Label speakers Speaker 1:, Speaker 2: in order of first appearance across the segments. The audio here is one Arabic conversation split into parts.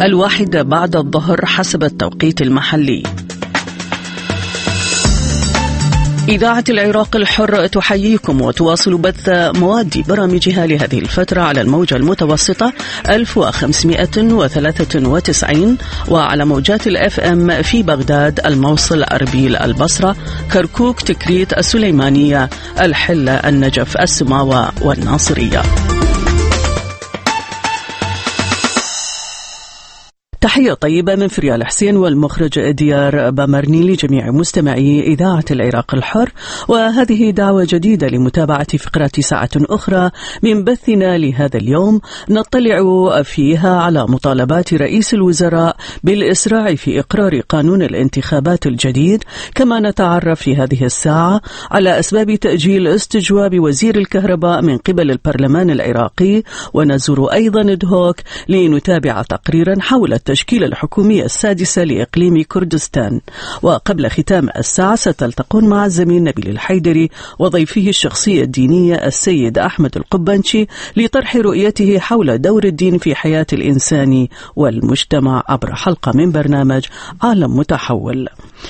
Speaker 1: 1 بعد الظهر حسب التوقيت المحلي. إذاعة العراق الحر تحييكم وتواصل بث مواد برامجها لهذه الفترة على الموجة المتوسطة 1593 وعلى موجات الFM في بغداد، الموصل، أربيل، البصرة، كركوك، تكريت، السليمانية، الحلة، النجف، السماوة والناصرية. تحية طيبة من فريال حسين والمخرج ديار بامرني لجميع مستمعي إذاعة العراق الحر، وهذه دعوة جديدة لمتابعة فقرات ساعة أخرى من بثنا لهذا اليوم نطلع فيها على مطالبات رئيس الوزراء بالإسراع في إقرار قانون الانتخابات الجديد، كما نتعرف في هذه الساعة على أسباب تأجيل استجواب وزير الكهرباء من قبل البرلمان العراقي، ونزور أيضا ندهوك لنتابع تقريرا حول التشكيلة الحكومية السادسة لإقليم كردستان. وقبل ختام الساعة ستلتقون مع الزميل نبيل الحيدري وضيفه الشخصية الدينية السيد أحمد القبانشي لطرح رؤيته حول دور الدين في حياة الإنسان والمجتمع عبر حلقة من برنامج عالم متحول.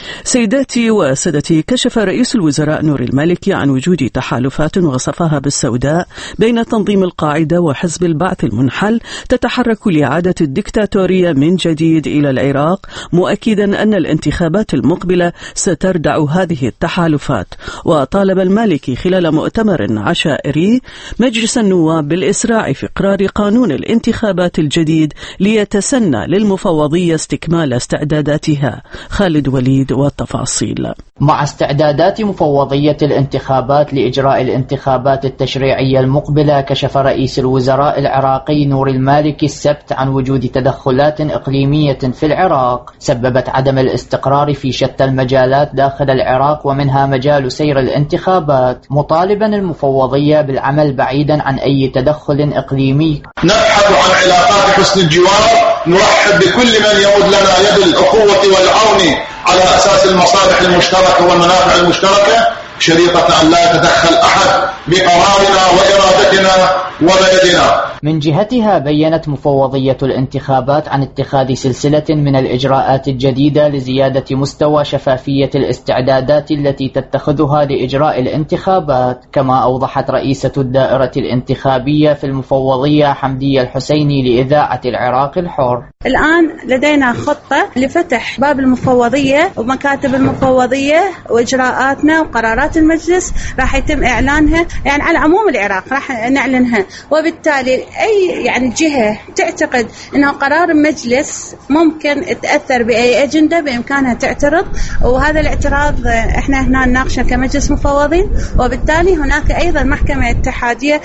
Speaker 1: سيداتي وسادتي، كشف رئيس الوزراء نور المالكي عن وجود تحالفات وصفها بالسوداء بين تنظيم القاعدة وحزب البعث المنحل تتحرك لإعادة الدكتاتورية من جديد إلى العراق، مؤكدا أن الانتخابات المقبلة ستردع هذه التحالفات. وطالب المالكي خلال مؤتمر عشائري مجلس النواب بالإسراع في إقرار قانون الانتخابات الجديد ليتسنى للمفوضية استكمال استعداداتها. خالد وليد والتفاصيل.
Speaker 2: مع استعدادات مفوضية الانتخابات لإجراء الانتخابات التشريعية المقبلة، كشف رئيس الوزراء العراقي نور المالكي السبت عن وجود تدخلات إقليمية في العراق سببت عدم الاستقرار في شتى المجالات داخل العراق، ومنها مجال سير الانتخابات، مطالبا المفوضية بالعمل بعيدا عن أي تدخل إقليمي.
Speaker 3: نبحث عن علاقات حسن الجوار، نرحب بكل من يمد لنا يد الأخوة والعون على أساس المصالح المشتركة والمنافع المشتركة، شريطة أن لا يتدخل أحد بقرارنا وإرادتنا وبيدنا.
Speaker 2: من جهتها بيّنت مفوضية الانتخابات عن اتخاذ سلسلة من الإجراءات الجديدة لزيادة مستوى شفافية الاستعدادات التي تتخذها لإجراء الانتخابات. كما أوضحت رئيسة الدائرة الانتخابية في المفوضية حمدية الحسيني لإذاعة العراق الحر:
Speaker 4: الآن لدينا خطة لفتح باب المفوضية ومكاتب المفوضية، وإجراءاتنا وقرارات المجلس راح يتم إعلانها يعني على عموم العراق، راح نعلنها. وبالتالي أي جهة تعتقد أنه قرار المجلس ممكن تأثر بأي أجندة بإمكانها تعترض، وهذا الاعتراض إحنا هنا نناقشه كمجلس مفوضين. وبالتالي هناك أيضا محكمة اتحادية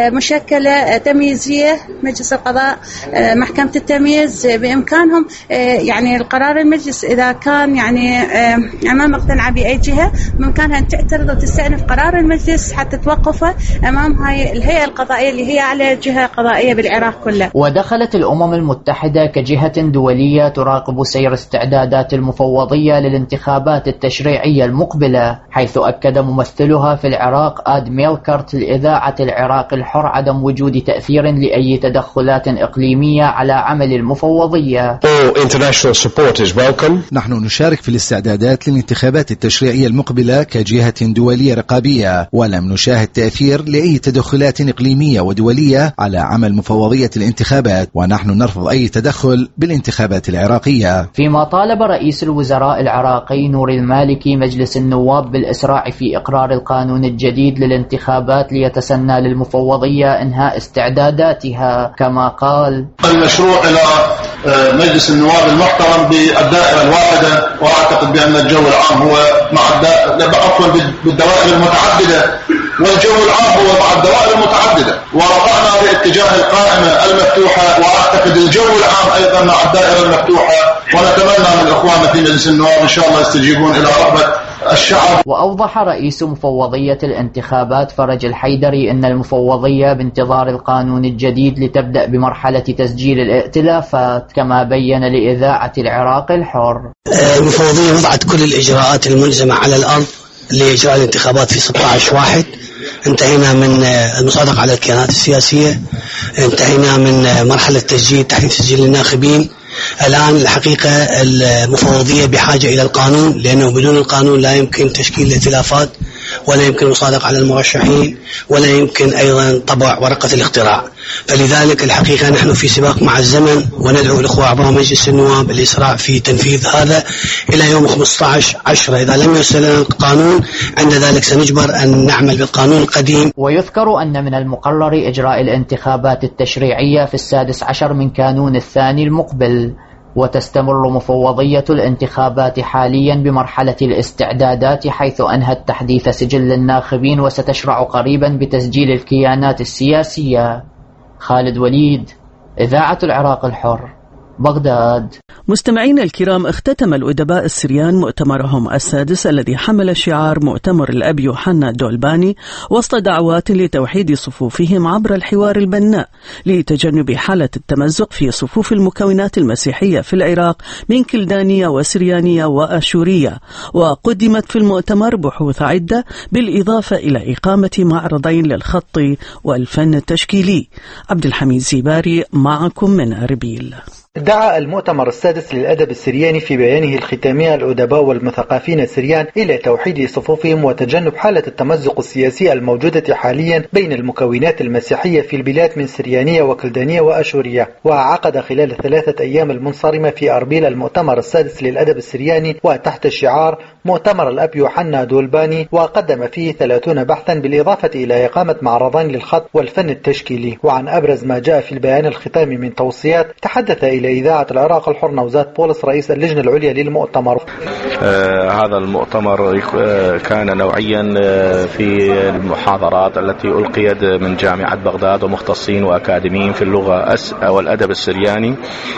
Speaker 4: مشكلة تمييزية، مجلس القضاء، محكمة التمييز، بإمكانهم القرار المجلس إذا كان ما مقتنع بأي جهة بإمكانها أن تعترض وتستأنف قرار المجلس حتى توقفه أمام هاي الهيئة القضائية اللي هي على جهة قضائية بالعراق كله.
Speaker 2: ودخلت الأمم المتحدة كجهة دولية تراقب سير استعدادات المفوضية للانتخابات التشريعية المقبلة، حيث أكد ممثلها في العراق آد ميلكرت لإذاعة العراق الحر عدم وجود تأثير لأي تدخلات إقليمية على عمل المفوضية.
Speaker 5: نحن نشارك في الاستعدادات للانتخابات التشريعية المقبلة كجهة دولية رقابية، ولم نشاهد تأثير لأي تدخلات إقليمية ودولية على عمل مفوضية الانتخابات، ونحن نرفض أي تدخل بالانتخابات العراقية.
Speaker 2: فيما طالب رئيس الوزراء العراقي نور المالكي مجلس النواب بالإسراع في إقرار القانون الجديد للانتخابات ليتسنى للمفوضية إنهاء استعداداتها. كما قال:
Speaker 3: المشروع إلى مجلس النواب المحترم بالدائرة الواحدة، وأعتقد بأن الجو العام هو مع بالدوائر المتعددة، والجو العام هو مع الدوائر المتعددة، ورفعنا باتجاه القائمة المفتوحة، وأعتقد الجو العام أيضا مع الدائرة المفتوحة، ونتمنى من إخواننا في مجلس النواب إن شاء الله يستجيبون إلى رغبة الشعب.
Speaker 2: وأوضح رئيس مفوضية الانتخابات فرج الحيدري أن المفوضية بانتظار القانون الجديد لتبدأ بمرحلة تسجيل الائتلافات، كما بين لإذاعة العراق الحر:
Speaker 6: المفوضية وضعت كل الإجراءات الملزمة على الأرض لإجراء الانتخابات في 16/1. انتهينا من المصادقة على الكيانات السياسية، انتهينا من مرحلة تحديث تسجيل الناخبين، الآن الحقيقة المفوضية بحاجة إلى القانون، لأنه بدون القانون لا يمكن تشكيل الائتلافات، ولا يمكن المصادقة على المرشحين، ولا يمكن أيضا طبع ورقة الاقتراع. فلذلك الحقيقة نحن في سباق مع الزمن، وندعو الأخوة أعضاء مجلس النواب الإسراع في تنفيذ هذا إلى يوم 15/10. إذا لم يرسل لنا القانون عند ذلك سنجبر أن نعمل بالقانون القديم.
Speaker 2: ويذكر أن من المقرر إجراء الانتخابات التشريعية في 16 من كانون الثاني المقبل، وتستمر مفوضية الانتخابات حاليا بمرحلة الاستعدادات، حيث أنهت تحديث سجل الناخبين وستشرع قريبا بتسجيل الكيانات السياسية. خالد وليد، إذاعة العراق الحر، بغداد.
Speaker 1: مستمعين الكرام، اختتم الأدباء السريان مؤتمرهم السادس الذي حمل شعار مؤتمر الأب يوحنا دولباني وسط دعوات لتوحيد صفوفهم عبر الحوار البناء لتجنب حالة التمزق في صفوف المكونات المسيحية في العراق من كلدانية وسريانية وأشورية. وقدمت في المؤتمر بحوث عدة بالإضافة إلى إقامة معرضين للخط والفن التشكيلي. عبد الحميد زيباري معكم من أربيل.
Speaker 7: دعا المؤتمر السادس للأدب السرياني في بيانه الختامي الأدباء والمثقفين السريان إلى توحيد صفوفهم وتجنب حالة التمزق السياسي الموجودة حاليا بين المكونات المسيحية في البلاد من سريانية وكلدانية وأشورية. وعقد خلال 3 أيام المنصرمة في أربيل المؤتمر السادس للأدب السرياني وتحت الشعار مؤتمر الأب يوحنا دولباني، وقدم فيه 30 بحثا بالإضافة إلى إقامة معرضين للخط والفن التشكيلي. وعن أبرز ما جاء في البيان الختامي من توصيات تحدث إلى إذاعة العراق الحر نوزاد بولس رئيس اللجنة العليا للمؤتمر.
Speaker 8: هذا المؤتمر كان نوعيا في المحاضرات التي ألقيت من جامعة بغداد ومختصين وأكاديميين في اللغة والأدب السرياني.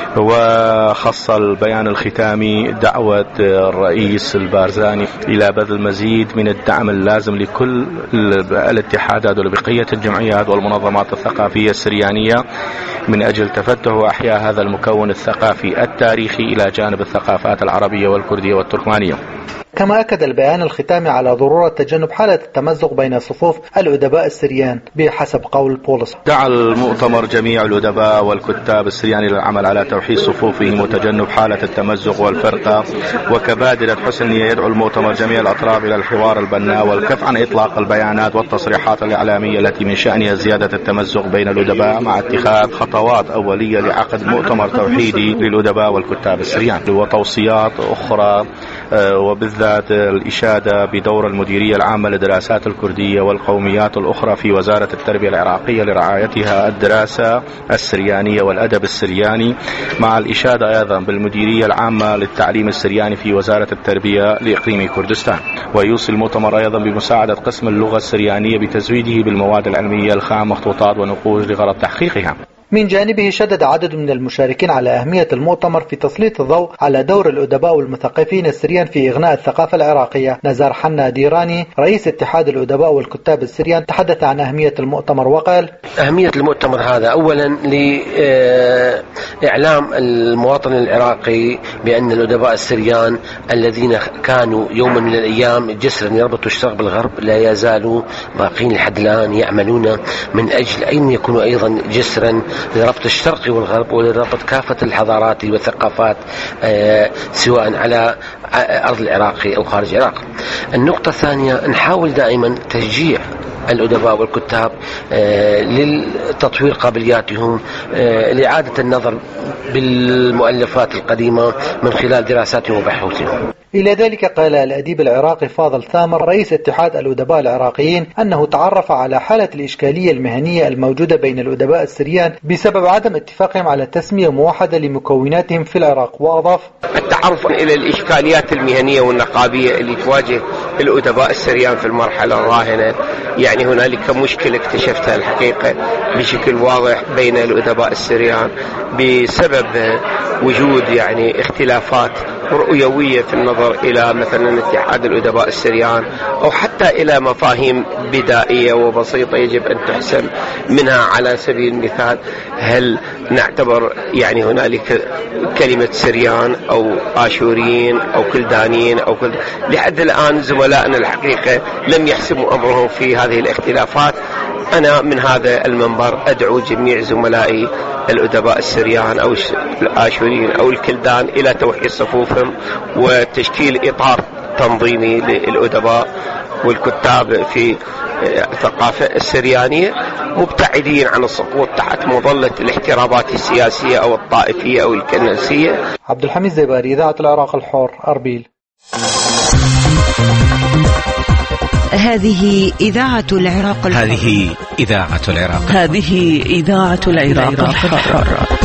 Speaker 8: وخص البيان الختامي دعوة الرئيس البارزاني إلى بذل مزيد من الدعم اللازم لكل الاتحادات وبقية الجمعيات والمنظمات الثقافية السريانية من أجل تفتح وأحياء هذا المكون الثقافي التاريخي إلى جانب الثقافات العربية والكردية والتركمانية.
Speaker 7: كما أكد البيان الختامي على ضرورة تجنب حالة التمزق بين صفوف الأدباء السريان بحسب قول بولس.
Speaker 8: دعا المؤتمر جميع الأدباء والكتاب السريان للعمل على توحيد صفوفهم وتجنب حالة التمزق والفرقة. وكبادرة حسن نية يدعو المؤتمر جميع الأطراف إلى الحوار البناء والكف عن إطلاق البيانات والتصريحات الإعلامية التي من شأنها زيادة التمزق بين الأدباء، مع اتخاذ خطوات أولية لعقد مؤتمر توحيدي للأدباء والكتاب السريان. وتوصيات أخرى وبالذات الإشادة بدور المديرية العامة للدراسات الكردية والقوميات الأخرى في وزارة التربية العراقية لرعايتها الدراسة السريانية والأدب السرياني، مع الإشادة أيضا بالمديرية العامة للتعليم السرياني في وزارة التربية لإقليم كردستان. ويوصي المؤتمر أيضا بمساعدة قسم اللغة السريانية بتزويده بالمواد العلمية الخام، مخطوطات ونقوش لغرض تحقيقها.
Speaker 7: من جانبه شدد عدد من المشاركين على أهمية المؤتمر في تسليط الضوء على دور الأدباء والمثقفين السريان في إغناء الثقافة العراقية. نزار حنا ديراني رئيس اتحاد الأدباء والكتاب السريان تحدث عن أهمية المؤتمر وقال:
Speaker 9: أهمية المؤتمر هذا أولا لإعلام المواطن العراقي بأن الأدباء السريان الذين كانوا يوما من الأيام جسرا يربطوا الشرق بالغرب لا يزالوا باقين لحد الآن يعملون من أجل أن يكونوا أيضا جسرا لربط الشرق والغرب ولربط كافة الحضارات والثقافات سواء على أرض العراق أو خارج العراق. النقطة الثانية، نحاول دائما تشجيع الأدباء والكتاب للتطوير قابلياتهم، لإعادة النظر بالمؤلفات القديمة من خلال دراساتهم وبحوثهم.
Speaker 7: إلى ذلك قال الأديب العراقي فاضل ثامر رئيس اتحاد الأدباء العراقيين أنه تعرف على حالة الإشكالية المهنية الموجودة بين الأدباء السريان بسبب عدم اتفاقهم على تسمية موحدة لمكوناتهم في العراق. وأضاف:
Speaker 10: التعرف إلى الإشكاليات المهنية والنقابية اللي تواجه الأدباء السريان في المرحلة الراهنة. يعني هنالك مشكلة اكتشفتها الحقيقة بشكل واضح بين الأدباء السريان بسبب وجود يعني اختلافات رؤيوية في النظر إلى مثلا اتحاد الأدباء السريان أو حتى إلى مفاهيم بدائية وبسيطة يجب أن تحسم منها. على سبيل المثال، هل نعتبر يعني هنالك كلمة سريان أو آشوريين أو كلدانيين أو لحد الآن زملائنا الحقيقة لم يحسموا أمرهم في هذه الاختلافات أنا من هذا المنبر أدعو جميع زملائي الأدباء السريان أو الآشوريين أو الكلدان إلى توحيد صفوفهم وتشكيل إطار تنظيمي للأدباء والكتاب في الثقافة السريانية، مبتعدين عن السقوط تحت مظلة الاحترابات السياسية أو الطائفية أو الكنسية.
Speaker 7: عبد الحميد زيباري، إذاعة العراق الحر، أربيل.
Speaker 11: هذه إذاعة العراق الحر.
Speaker 12: هذه إذاعة العراق.
Speaker 1: هذه إذاعة العراق الحر.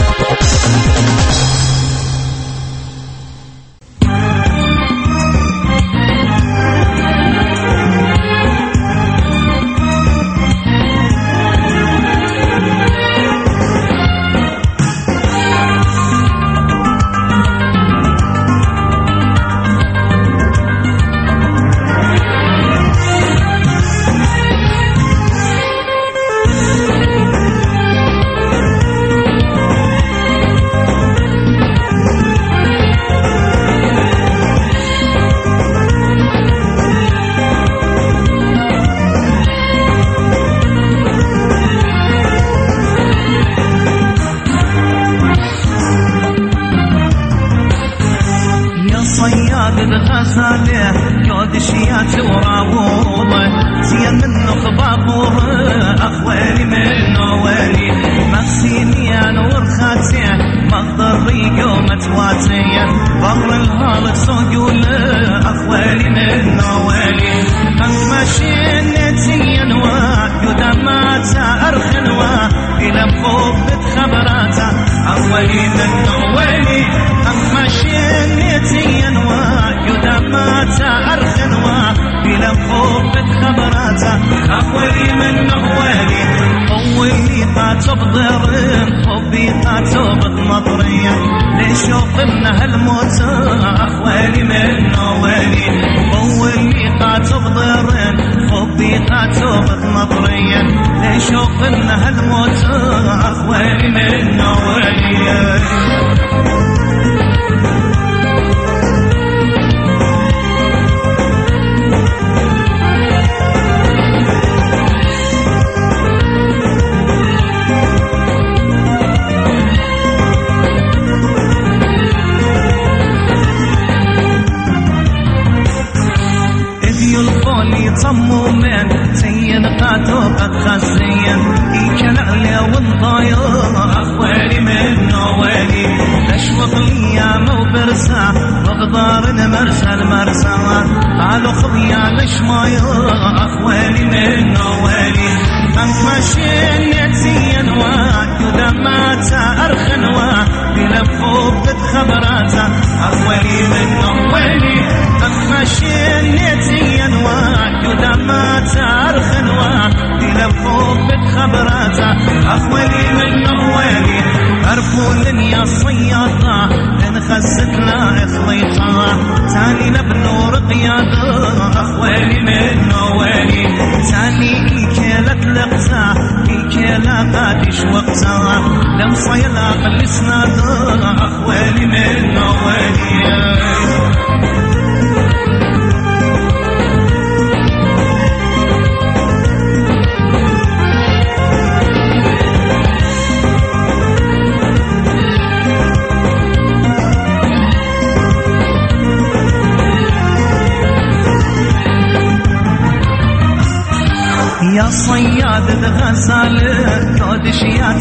Speaker 13: يا صياد الغزال كودش يا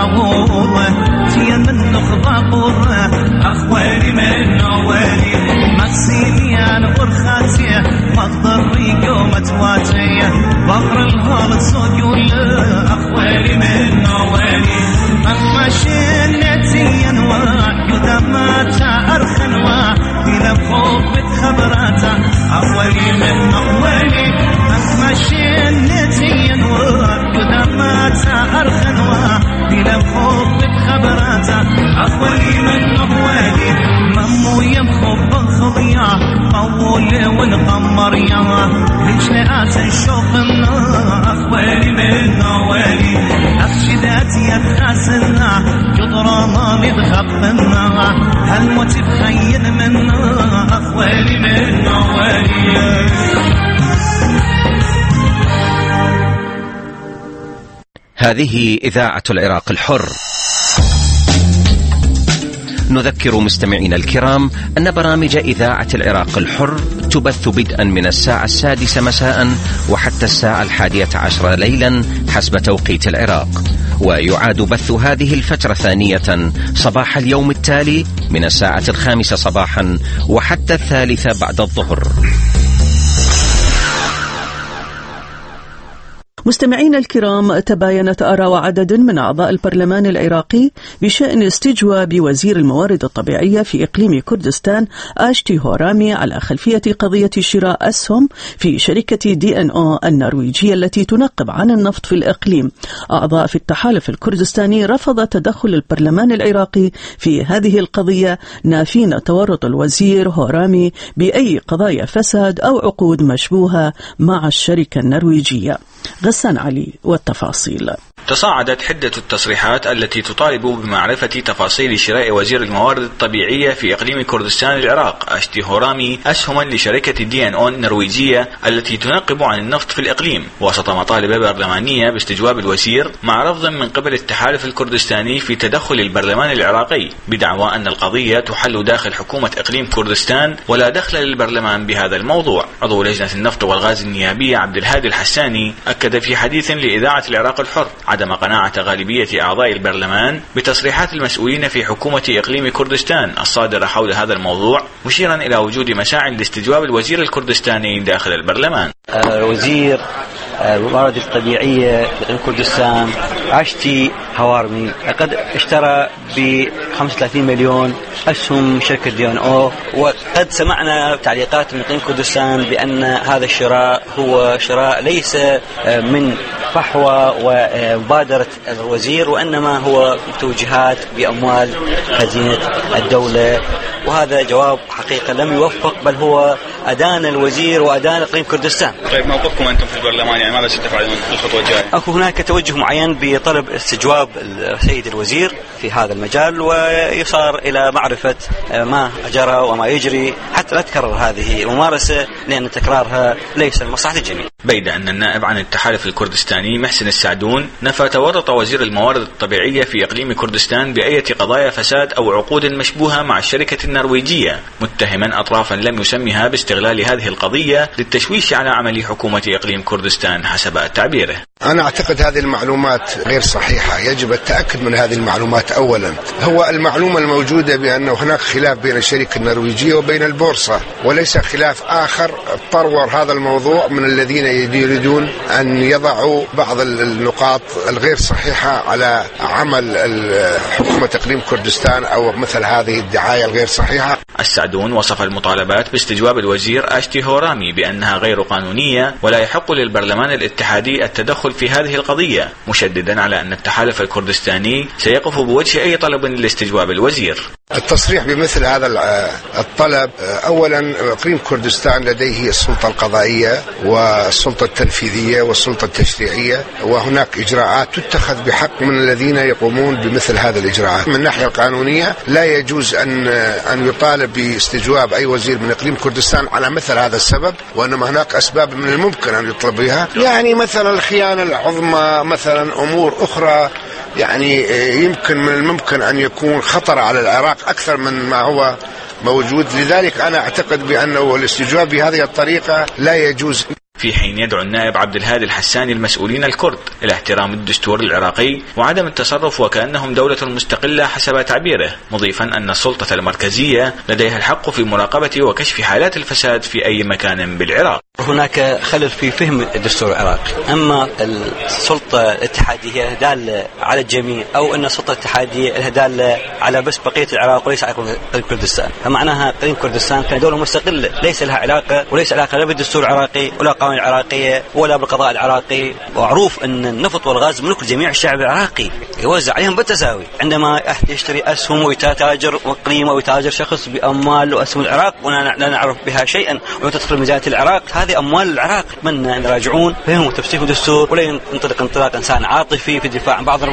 Speaker 13: توراوه تي من خضاقوه اخوالي من نوالي مكسيني انا ورخاتي مقدر ريقو متواتي بغر الهال تسوق اخوالي من نوالي ماشينتي انواع قدامات ارخنوا الى فوق بتخبراتا اخوالي من نوالي ماشينتي انواع قدامات ارخنوا الى فوق بتخبراتا اخوالي من نوالي ممو يمخب بالخضيا طول ونقمر يا رجلات الشوق اخوالي من نوالي أخشدات يتخاسنا قدرانا لتخبنا هالموت بخين منا أخوالي من نوالي.
Speaker 14: 1
Speaker 12: هذه إذاعة العراق الحر. نذكر مستمعينا الكرام أن برامج إذاعة العراق الحر تبث بدءا من الساعة 6 مساء وحتى الساعة 11 ليلا حسب توقيت العراق، ويعاد بث هذه الفترة ثانية صباح اليوم التالي من الساعة 5 صباحا وحتى 3 بعد الظهر.
Speaker 1: مستمعينا الكرام، تباينت آراء عدد من أعضاء البرلمان العراقي بشأن استجواب وزير الموارد الطبيعية في إقليم كردستان آشتي هورامي على خلفية قضية شراء أسهم في شركة DNO النرويجية التي تنقب عن النفط في الإقليم. أعضاء في التحالف الكردستاني رفض تدخل البرلمان العراقي في هذه القضية، نافين تورط الوزير هورامي بأي قضايا فساد أو عقود مشبوهة مع الشركة النرويجية. غسان علي والتفاصيل.
Speaker 14: تصاعدت حدة التصريحات التي تطالب بمعرفة تفاصيل شراء وزير الموارد الطبيعية في إقليم كردستان العراق آشتي هورامي أسهما لشركة DNO النرويجية التي تنقب عن النفط في الإقليم، وسط مطالب برلمانية باستجواب الوزير مع رفض من قبل التحالف الكردستاني في تدخل البرلمان العراقي، بدعوى أن القضية تحل داخل حكومة إقليم كردستان ولا دخل للبرلمان بهذا الموضوع. عضو لجنة النفط والغاز النيابية عبد الهادي الحساني أكد في حديث لإذاعة العراق الحر عدم قناعة غالبية أعضاء البرلمان بتصريحات المسؤولين في حكومة إقليم كردستان الصادرة حول هذا الموضوع، مشيرا إلى وجود مساعٍ لاستجواب الوزير الكردستاني داخل البرلمان.
Speaker 15: وزير الموارد الطبيعية في كردستان آشتي هورامي قد اشترى ب 35 مليون أسهم شركة DNO، وقد سمعنا تعليقات من إقليم كردستان بأن هذا الشراء هو شراء ليس من فحوى ومبادرة الوزير، وإنما هو توجيهات بأموال خزينة الدولة، وهذا جواب حقيقة لم يوفق، بل هو أدان الوزير وأدان إقليم كردستان.
Speaker 14: طيب موقفكم أنتم في البرلمان، يعني ماذا ستفعلون في الخطوة الجاية؟
Speaker 15: أكو هناك توجه معين بطلب استجواب السيد الوزير في هذا المجال، ويصار إلى معرفة ما جرى وما يجري حتى لا تكرر هذه الممارسة، لأن تكرارها ليس لمصلحة الجميع.
Speaker 14: بيد أن النائب عن التحالف الكردستاني محسن السعدون نفى تورط وزير الموارد الطبيعية في إقليم كردستان بأية قضايا فساد أو عقود مشبوهة مع الشركة النرويجية، متهما أطرافا لم يسمها باستغلال هذه القضية للتشويش على عمل حكومة إقليم كردستان حسب تعبيره.
Speaker 16: أنا أعتقد هذه المعلومات غير صحيحة، يجب التأكد من هذه المعلومات. أولا، هو المعلومة الموجودة بأن هناك خلاف بين الشركة النرويجية وبين البورصة، وليس خلاف آخر طور هذا الموضوع من الذين يريدون أن يضعوا بعض النقاط الغير صحيحة على عمل حكومة إقليم كردستان أو مثل هذه الدعاية الغير صحيحة.
Speaker 14: السعدون وصف المطالبات باستجواب الوزير آشتي هورامي بأنها غير قانونية ولا يحق للبرلمان الاتحادي التدخل في هذه القضية، مشددا على أن التحالف الكردستاني سيقف بوجه أي طلب لاستجواب الوزير.
Speaker 16: التصريح بمثل هذا الطلب، أولا إقليم كردستان لديه السلطة القضائية والسلطة التنفيذية والسلطة التشريعية، وهناك إجراءات تتخذ بحق من الذين يقومون بمثل هذه الإجراءات. من الناحية القانونية لا يجوز أن يطالب باستجواب أي وزير من إقليم كردستان على مثل هذا السبب، وإنما هناك أسباب من الممكن أن يطلب بها، يعني مثلا الخيانة العظمى، مثلا أمور أخرى، يعني يمكن من الممكن أن يكون خطر على العراق أكثر من ما هو موجود. لذلك أنا أعتقد بأنه الاستجواب بهذه الطريقة لا يجوز.
Speaker 14: في حين يدعو النائب عبد الهادي الحساني المسؤولين الكرد إلى احترام الدستور العراقي وعدم التصرف وكأنهم دولة مستقلة حسب تعبيره، مضيفا أن السلطة المركزية لديها الحق في مراقبة وكشف حالات الفساد في أي مكان بالعراق.
Speaker 15: هناك خلل في فهم الدستور العراقي، أما السلطة الاتحادية دالة على الجميع، أو أن السلطة الاتحادية دالة على بس بقية العراق وليس على كردستان، فمعناها إقليم كردستان كان دولة مستقلة ليس لها علاقة وليس علاقة لا بالدستور العراقي ولا القوانين العراقية ولا بالقضاء العراقي. ومعروف أن النفط والغاز ملك جميع الشعب العراقي، يوزع عليهم بالتساوي. عندما يشتري أسهم ويتاجر إقليم أو يتاجر شخص بأموال وأسهم العراق ولا نعرف بها شيئا وتدخل ميزانية العراق، هذه أموال العراق. من يراجعون فهم تفسير الدستور ولا ينطلق انطلاق إنسان عاطفي في الدفاع عن بعض البعض.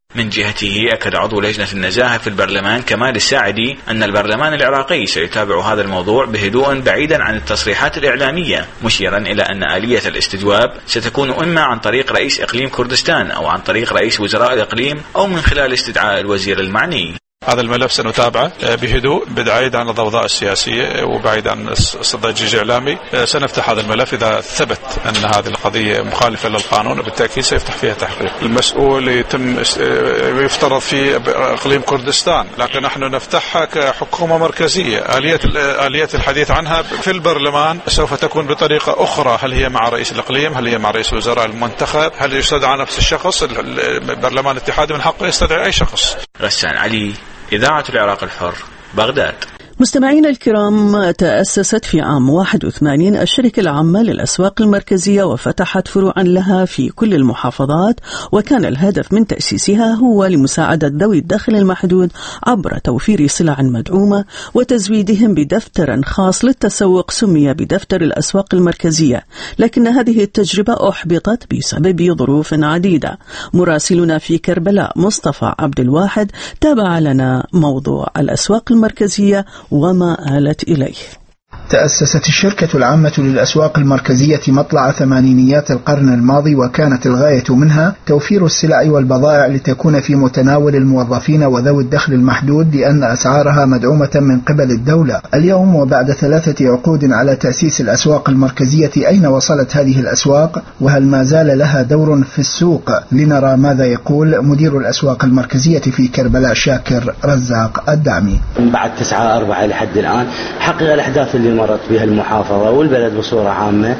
Speaker 14: من جهته أكد عضو لجنة النزاهة في البرلمان كمال الساعدي أن البرلمان العراقي سيتابع هذا الموضوع بهدوء بعيدا عن التصريحات الإعلامية، مشيرا إلى أن آلية الاستجواب ستكون إما عن طريق رئيس إقليم كردستان أو عن طريق رئيس وزراء الإقليم أو من خلال استدعاء الوزير المعني.
Speaker 17: هذا الملف سنتابعه بهدوء بعيد عن الضوضاء السياسية وبعيد عن الضجيج الإعلامي. سنفتح هذا الملف إذا ثبت أن هذه القضية مخالفة للقانون، وبالتأكيد سيفتح فيها تحقيق. المسؤول يتم يفترض في إقليم كردستان، لكن نحن نفتحها كحكومة مركزية. آلية الحديث عنها في البرلمان سوف تكون بطريقة أخرى، هل هي مع رئيس الإقليم، هل هي مع رئيس الوزراء المنتخب، هل يستدعى نفس الشخص. البرلمان الاتحادي من حقه يستدعي أي شخص.
Speaker 14: غسان علي، إذاعة العراق الحر، بغداد.
Speaker 1: مستمعينا الكرام، تأسست في عام 81 الشركة العامة للأسواق المركزية وفتحت فروعا لها في كل المحافظات، وكان الهدف من تأسيسها هو لمساعدة ذوي الدخل المحدود عبر توفير سلع مدعومة وتزويدهم بدفتر خاص للتسوق سمي بدفتر الأسواق المركزية، لكن هذه التجربة أحبطت بسبب ظروف عديدة. مراسلنا في كربلاء مصطفى عبد الواحد تابع لنا موضوع الأسواق المركزية وما آلت إليه.
Speaker 18: تأسست الشركة العامة للأسواق المركزية مطلع ثمانينيات القرن الماضي، وكانت الغاية منها توفير السلع والبضائع لتكون في متناول الموظفين وذوي الدخل المحدود، لأن أسعارها مدعومة من قبل الدولة. اليوم وبعد 3 عقود على تأسيس الأسواق المركزية، أين وصلت هذه الأسواق؟ وهل ما زال لها دور في السوق؟ لنرى ماذا يقول مدير الأسواق المركزية في كربلاء شاكر رزاق الدعمي.
Speaker 19: بعد 9/4 لحد الآن حقق الأحداث اللي مرت بها المحافظة والبلد بصورة عامة،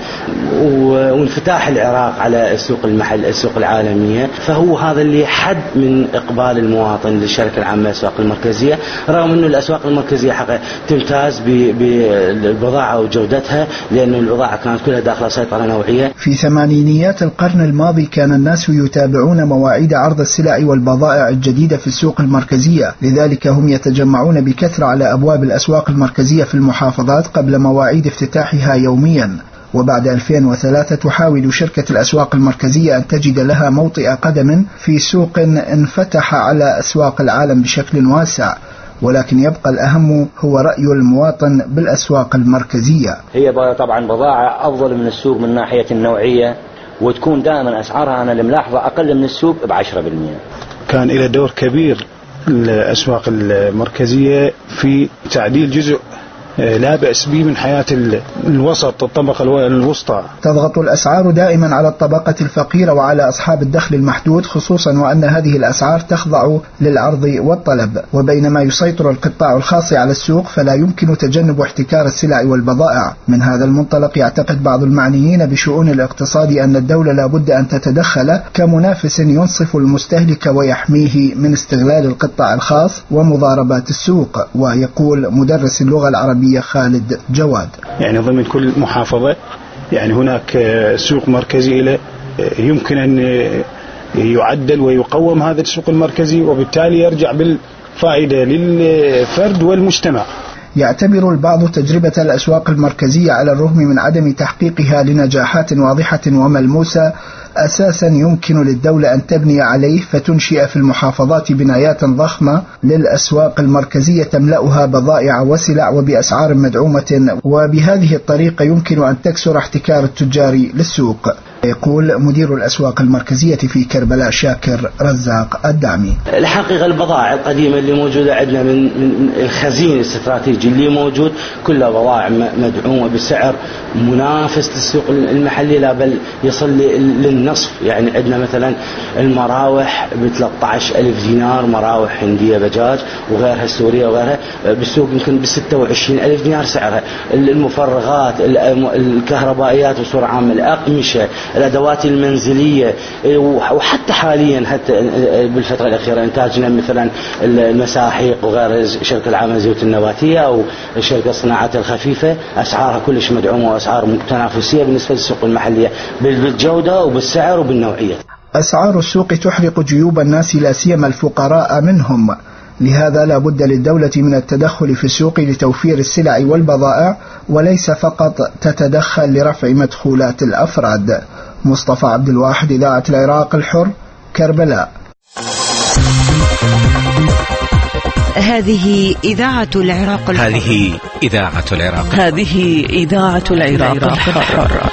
Speaker 19: وانفتاح العراق على السوق المحل السوق العالمية، فهو هذا اللي حد من إقبال المواطن للشركة العامة للأسواق المركزية، رغم أنه الأسواق المركزية حقا تمتاز بالبضاعة وجودتها، لأن البضاعة كانت كلها داخل سيطرة نوعية.
Speaker 18: في ثمانينيات القرن الماضي كان الناس يتابعون مواعيد عرض السلع والبضائع الجديدة في السوق المركزية، لذلك هم يتجمعون بكثرة على أبواب الأسواق المركزية في المحافظات قبل مواعيد افتتاحها يوميا. وبعد 2003 تحاول شركة الأسواق المركزية أن تجد لها موطئ قدم في سوق انفتح على أسواق العالم بشكل واسع، ولكن يبقى الأهم هو رأي المواطن بالأسواق المركزية.
Speaker 19: هي طبعا بضاعة أفضل من السوق من ناحية النوعية، وتكون دائما أسعارها أنا الملاحظة أقل من السوق ب10%.
Speaker 20: كان إلى دور كبير الأسواق المركزية في تعديل جزء لا بأس به من حياة الوسط، الطبقة الوسطى.
Speaker 18: تضغط الأسعار دائما على الطبقة الفقيرة وعلى أصحاب الدخل المحدود، خصوصا وأن هذه الأسعار تخضع للعرض والطلب، وبينما يسيطر القطاع الخاص على السوق فلا يمكن تجنب احتكار السلع والبضائع. من هذا المنطلق يعتقد بعض المعنيين بشؤون الاقتصاد أن الدولة لا بد أن تتدخل كمنافس ينصف المستهلك ويحميه من استغلال القطاع الخاص ومضاربات السوق. ويقول مدرس اللغة العربية خالد جواد:
Speaker 20: يعني ضمن كل محافظة يعني هناك سوق مركزي له يمكن أن يعدل ويقوم هذا السوق المركزي، وبالتالي يرجع بالفائدة للفرد والمجتمع.
Speaker 18: يعتبر البعض تجربة الأسواق المركزية على الرغم من عدم تحقيقها لنجاحات واضحة وملموسة أساسا يمكن للدولة أن تبني عليه، فتنشئ في المحافظات بنايات ضخمة للأسواق المركزية تملأها بضائع وسلع وبأسعار مدعومة، وبهذه الطريقة يمكن أن تكسر احتكار التجار للسوق. يقول مدير الأسواق المركزية في كربلاء شاكر رزاق الدعمي:
Speaker 19: الحقيقة البضائع القديمة اللي موجودة عندنا من الخزين الاستراتيجي اللي موجود كلها بضائع مدعومة بسعر منافس للسوق المحلي، لا بل يصل للنصف. يعني عندنا مثلا المراوح ب13,000 دينار، مراوح هندية بجاج وغيرها السورية وغيرها، بالسوق يمكن ب26,000 دينار سعرها. المفرغات، الكهربائيات بصورة عامة، الأقمشة، الأدوات المنزلية، وحتى حاليا حتى بالفترة الأخيرة إنتاجنا مثلا المساحيق وغير الشركة العامة للزيوت النباتية أو الشركة الصناعات الخفيفة، أسعارها كلش مدعومة وأسعار تنافسية بالنسبة للسوق المحلية بالجودة وبالسعر وبالنوعية.
Speaker 18: أسعار السوق تحرق جيوب الناس لا سيما الفقراء منهم، لهذا لا بد للدولة من التدخل في السوق لتوفير السلع والبضائع، وليس فقط تتدخل لرفع مدخولات الأفراد. مصطفى عبد الواحد، إذاعة العراق الحر، كربلاء.
Speaker 11: هذه إذاعة العراق الحر.
Speaker 12: هذه إذاعة العراق.
Speaker 1: هذه إذاعة العراق الحر.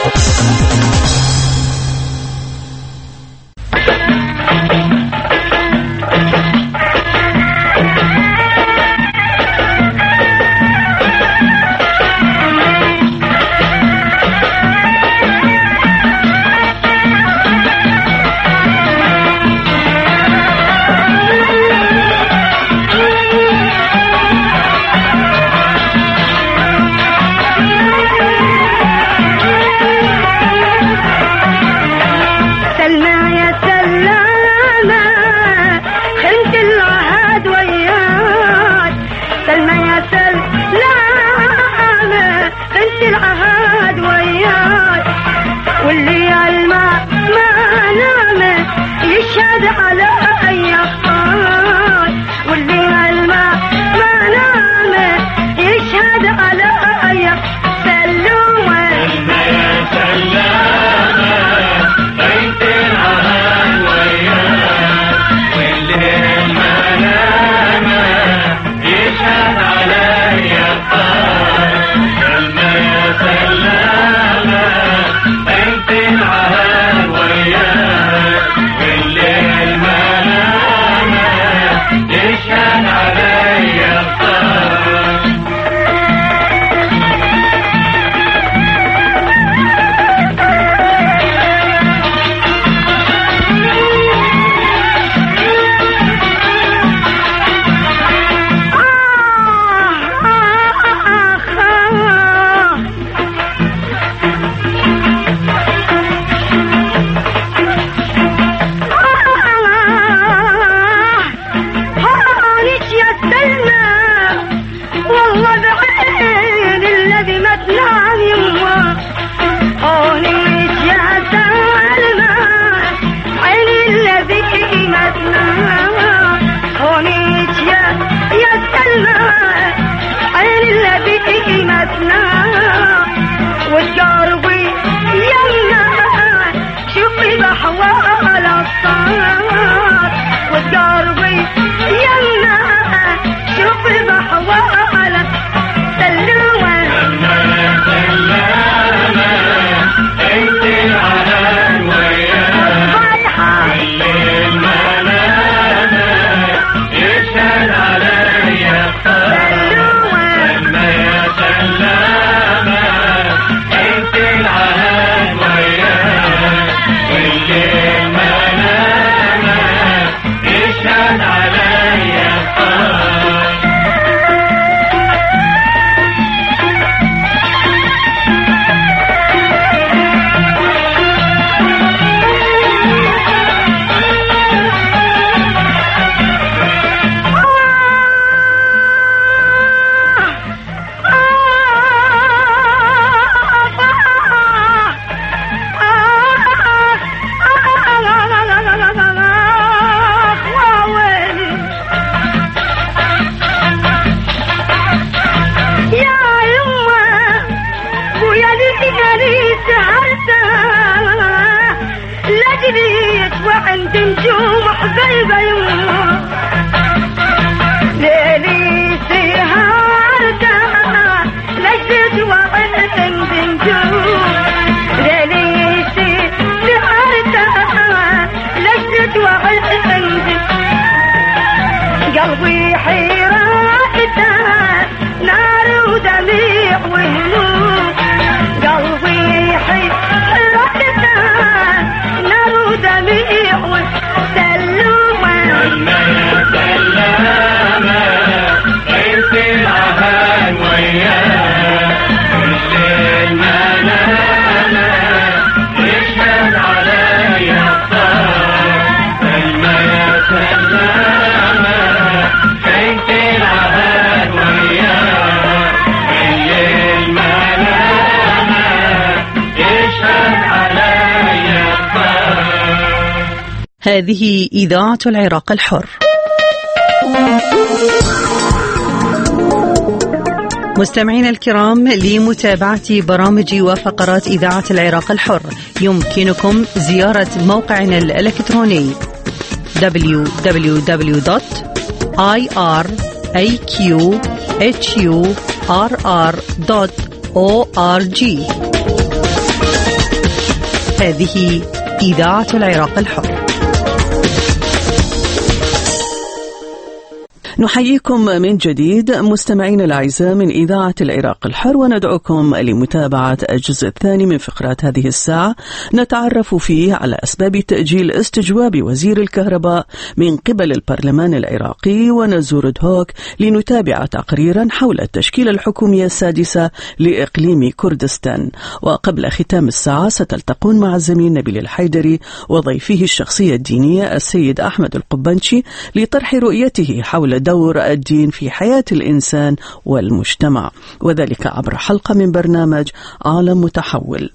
Speaker 1: هذه إذاعة العراق الحر. مستمعينا الكرام، لمتابعة برامج وفقرات إذاعة العراق الحر يمكنكم زيارة موقعنا الإلكتروني www.rfi.fr.
Speaker 11: iraqhurr.org. هذه إذاعة العراق الحر.
Speaker 1: نحييكم من جديد مستمعين الأعزاء من إذاعة العراق الحر، وندعوكم لمتابعة الجزء الثاني من فقرات هذه الساعة نتعرف فيه على أسباب تأجيل استجواب وزير الكهرباء من قبل البرلمان العراقي، ونزور دهوك لنتابع تقريرا حول التشكيلة الحكومية السادسة لإقليم كردستان. وقبل ختام الساعة ستلتقون مع الزميل نبيل الحيدري وضيفه الشخصية الدينية السيد أحمد القبنشي لطرح رؤيته حول دور الدين في حياة الإنسان والمجتمع، وذلك عبر حلقة من برنامج عالم متحول.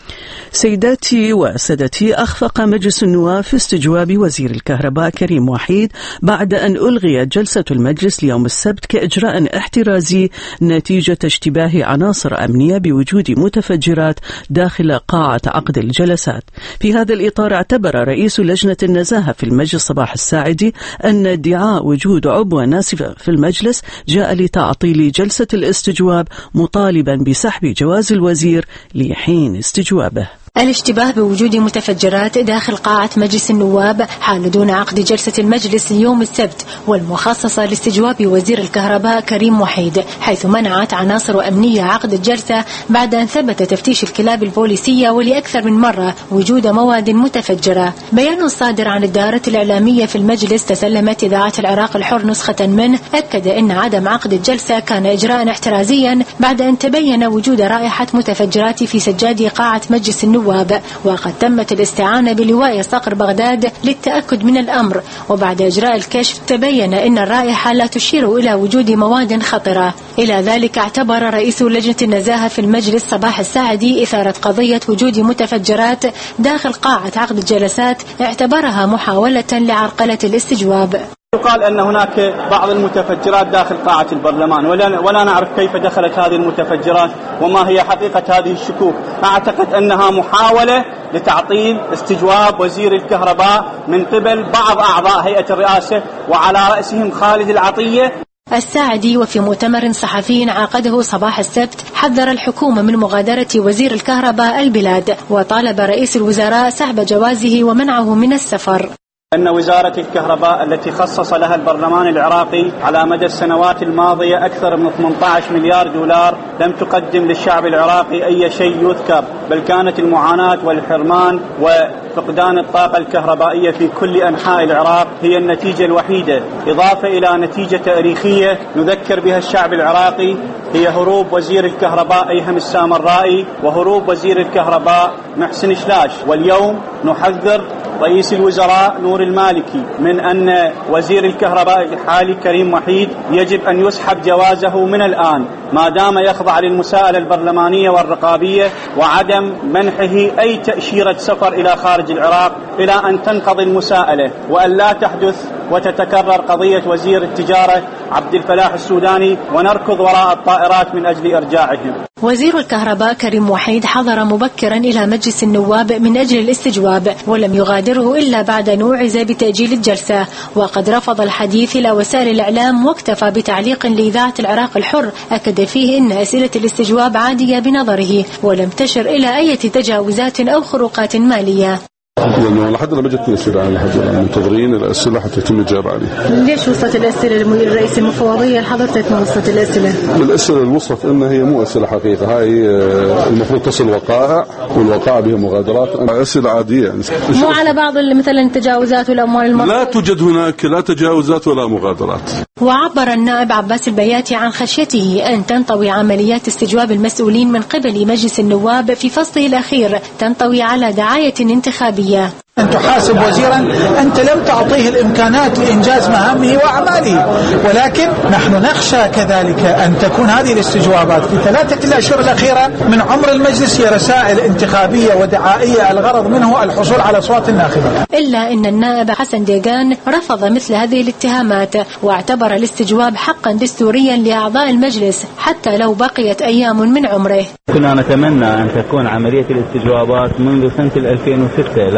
Speaker 1: سيداتي وسادتي، أخفق مجلس النواب في استجواب وزير الكهرباء كريم وحيد بعد أن ألغيت جلسة المجلس اليوم السبت كإجراء احترازي نتيجة اشتباه عناصر أمنية بوجود متفجرات داخل قاعة عقد الجلسات. في هذا الإطار اعتبر رئيس لجنة النزاهة في المجلس صباح الساعدي أن ادعاء وجود عبوة ناسفة في المجلس جاء لتعطيل جلسة الاستجواب، مطالبا بسحب جواز الوزير لحين استجوابه.
Speaker 21: الاشتباه بوجود متفجرات داخل قاعة مجلس النواب حال دون عقد جلسة المجلس اليوم السبت والمخصصة لاستجواب وزير الكهرباء كريم وحيد، حيث منعت عناصر أمنية عقد الجلسة بعد أن ثبت تفتيش الكلاب البوليسية ولأكثر من مرة وجود مواد متفجرة. بيان صادر عن الدائرة الإعلامية في المجلس تسلمت إذاعة العراق الحر نسخة منه أكد أن عدم عقد الجلسة كان إجراء احترازيا بعد أن تبين وجود رائحة متفجرات في سجاد قاعة مجلس النواب، وقد تمت الاستعانة بلواء صقر بغداد للتأكد من الأمر، وبعد إجراء الكشف تبين أن الرائحة لا تشير إلى وجود مواد خطرة. إلى ذلك اعتبر رئيس لجنة النزاهة في المجلس صباح الساعدي إثارة قضية وجود متفجرات داخل قاعة عقد الجلسات اعتبرها محاولة لعرقلة الاستجواب.
Speaker 22: يقال أن هناك بعض المتفجرات داخل قاعة البرلمان ولا نعرف كيف دخلت هذه المتفجرات وما هي حقيقة هذه الشكوك. أعتقد أنها محاولة لتعطيل استجواب وزير الكهرباء من قبل بعض أعضاء هيئة الرئاسة وعلى رأسهم خالد العطية.
Speaker 21: الساعدي وفي مؤتمر صحفي عقده صباح السبت حذر الحكومة من مغادرة وزير الكهرباء البلاد، وطالب رئيس الوزراء سحب جوازه ومنعه من السفر.
Speaker 22: أن وزارة الكهرباء التي خصص لها البرلمان العراقي على مدى السنوات الماضية أكثر من 18 مليار دولار لم تقدم للشعب العراقي أي شيء يذكر، بل كانت المعاناة والحرمان وفقدان الطاقة الكهربائية في كل أنحاء العراق هي النتيجة الوحيدة، إضافة إلى نتيجة تاريخية نذكر بها الشعب العراقي، هي هروب وزير الكهرباء أيهم السامرائي وهروب وزير الكهرباء محسن شلاش. واليوم نحذر رئيس الوزراء نور المالكي من أن وزير الكهرباء الحالي كريم وحيد يجب أن يسحب جوازه من الآن ما دام يخضع للمساءلة البرلمانية والرقابية، وعدم منحه أي تأشيرة سفر إلى خارج العراق إلى أن تنقضي المساءلة، وأن لا تحدث وتتكرر قضية وزير التجارة عبد الفلاح السوداني ونركض وراء الطائرات من أجل إرجاعهم.
Speaker 21: وزير الكهرباء كريم وحيد حضر مبكرا إلى مجلس النواب من أجل الاستجواب، ولم يغادره إلا بعد أن وعز بتأجيل الجلسة، وقد رفض الحديث إلى وسائل الإعلام واكتفى بتعليق لإذاعة العراق الحر أكد فيه أن أسئلة الاستجواب عادية بنظره ولم تشر إلى أي تجاوزات أو خروقات مالية.
Speaker 23: لأنه لحد الآن ما جتني أسئلة عن لحد الآن، منتظرين الأسئلة حتى يتم الإجابة عليها.
Speaker 21: ليش وصلت الأسئلة للمدير الرئيسي المفوضية لحضرتك ما وصلت الأسئلة؟
Speaker 23: الأسئلة اللي وصلت إنها هي مو أسئلة حقيقة، هاي المفروض تصل وقائع، والوقائع بها مغادرات، أسئلة عادية يعني.
Speaker 21: مو على بعض مثلا التجاوزات والأموال المصرية.
Speaker 23: لا توجد هناك لا تجاوزات ولا مغادرات.
Speaker 21: وعبر النائب عباس البياتي عن خشيته أن تنطوي عمليات استجواب المسؤولين من قبل مجلس النواب في فصله الأخير تنطوي على دعاية انتخابية.
Speaker 24: أن تحاسب وزيرا أنت لم تعطيه الإمكانات لإنجاز مهامه وأعماله، ولكن نحن نخشى كذلك أن تكون هذه الاستجوابات في 3 الأشهر الأخيرة من عمر المجلس هي رسائل انتخابية ودعائية الغرض منه الحصول على أصوات الناخبة.
Speaker 21: إلا أن النائب حسن ديغان رفض مثل هذه الاتهامات، واعتبر الاستجواب حقا دستوريا لأعضاء المجلس حتى لو بقيت أيام من عمره.
Speaker 25: كنا نتمنى أن تكون عملية الاستجوابات منذ سنة 2006 لا في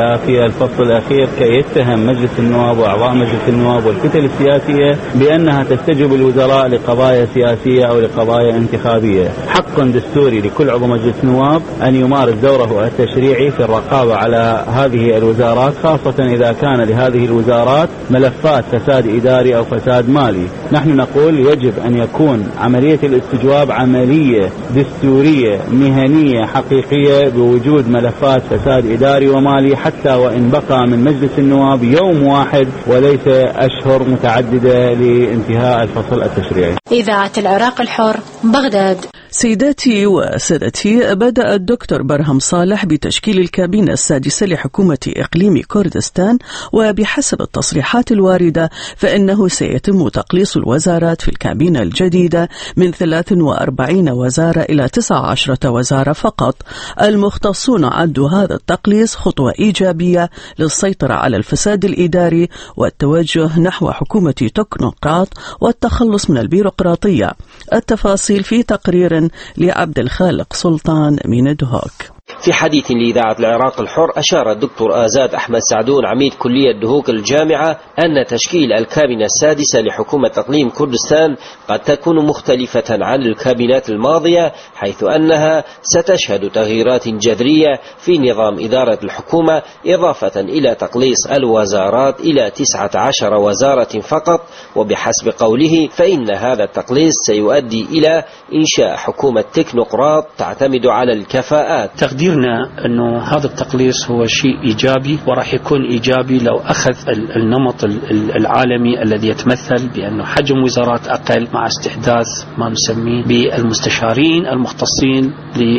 Speaker 22: الفصل الأخير كي يتهم مجلس النواب وأعضاء مجلس النواب والكتل السياسية بأنها تستجوب الوزراء لقضايا سياسية أو لقضايا انتخابية. حق دستوري لكل عضو مجلس نواب أن يمارس دوره التشريعي في الرقابة على هذه الوزارات، خاصة إذا كان لهذه الوزارات ملفات فساد إداري أو فساد مالي. نحن نقول يجب أن يكون عملية الاستجواب عملية دستورية مهنية حقيقية بوجود ملفات فساد إداري ومالي، حتى وإن بقى من مجلس النواب يوم واحد وليس أشهر متعددة لانتهاء الفصل التشريعي.
Speaker 21: إذاعة العراق الحر، بغداد.
Speaker 1: سيداتي وسادتي، بدأ الدكتور برهم صالح بتشكيل الكابينة السادسة لحكومة إقليم كردستان، وبحسب التصريحات الواردة فإنه سيتم تقليص الوزارات في الكابينة الجديدة من 43 وزارة إلى 19 وزارة فقط. المختصون عدوا هذا التقليص خطوة إيجابية للسيطرة على الفساد الإداري والتوجه نحو حكومة تكنوقراط والتخلص من البيروقراطية. التفاصيل في تقرير لعبد الخالق سلطان من دهوك.
Speaker 3: في حديث لإذاعة العراق الحر أشار الدكتور آزاد أحمد سعدون عميد كلية دهوك الجامعة أن تشكيل الكابينة السادسة لحكومة إقليم كردستان قد تكون مختلفة عن الكابينات الماضية، حيث أنها ستشهد تغييرات جذرية في نظام إدارة الحكومة، إضافة إلى تقليص الوزارات إلى 19 وزارة فقط. وبحسب قوله فإن هذا التقليص سيؤدي إلى إنشاء حكومة تكنوقراط تعتمد على الكفاءات.
Speaker 4: تقديرنا أنه هذا التقليص هو شيء إيجابي، وراح يكون إيجابي لو أخذ النمط العالمي الذي يتمثل بأنه حجم وزارات أقل مع استحداث ما نسميه بالمستشارين المختصين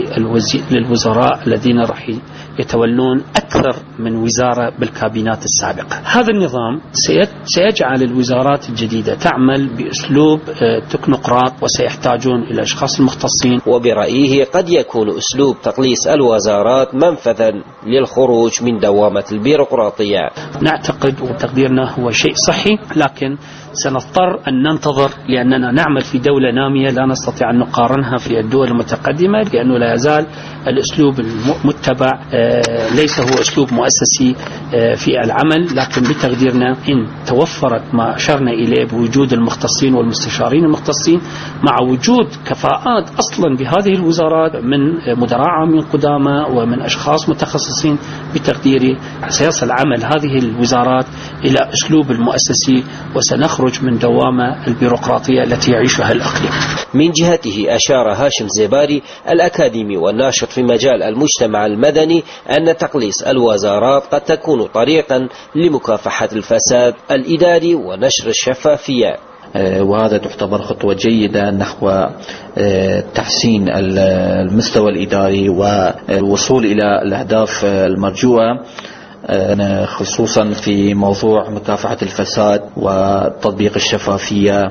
Speaker 4: للوزراء الذين راح يتولون أكثر من وزارة بالكابينات السابقة. هذا النظام سيجعل الوزارات الجديدة تعمل بأسلوب تكنوقراط، وسيحتاجون إلى أشخاص المختصين.
Speaker 3: وبرأيه قد يكون أسلوب تقليص الوزارات منفذا للخروج من دوامة البيروقراطية.
Speaker 4: نعتقد وتقديرنا هو شيء صحي، لكن سنضطر أن ننتظر، لأننا نعمل في دولة نامية لا نستطيع أن نقارنها في الدول المتقدمة، لأنه لا يزال الأسلوب المتبع ليس هو أسلوب مؤسسي في العمل. لكن بتقديرنا إن توفرت ما أشرنا إليه بوجود المختصين والمستشارين المختصين مع وجود كفاءات أصلا بهذه الوزارات من مدراء عامين قدامى ومن أشخاص متخصصين، بتقديري سيصل عمل هذه الوزارات إلى أسلوب المؤسسي، وسنخرج من دوامة البيروقراطية التي يعيشها الأقليم.
Speaker 3: من جهته أشار هاشم زيباري الأكاديمي والناشط في مجال المجتمع المدني أن تقليص الوزارات قد تكون طريقا لمكافحة الفساد الإداري ونشر الشفافية،
Speaker 5: وهذا تعتبر خطوة جيدة نحو تحسين المستوى الإداري والوصول إلى الأهداف المرجوة، خصوصا في موضوع مكافحة الفساد وتطبيق الشفافية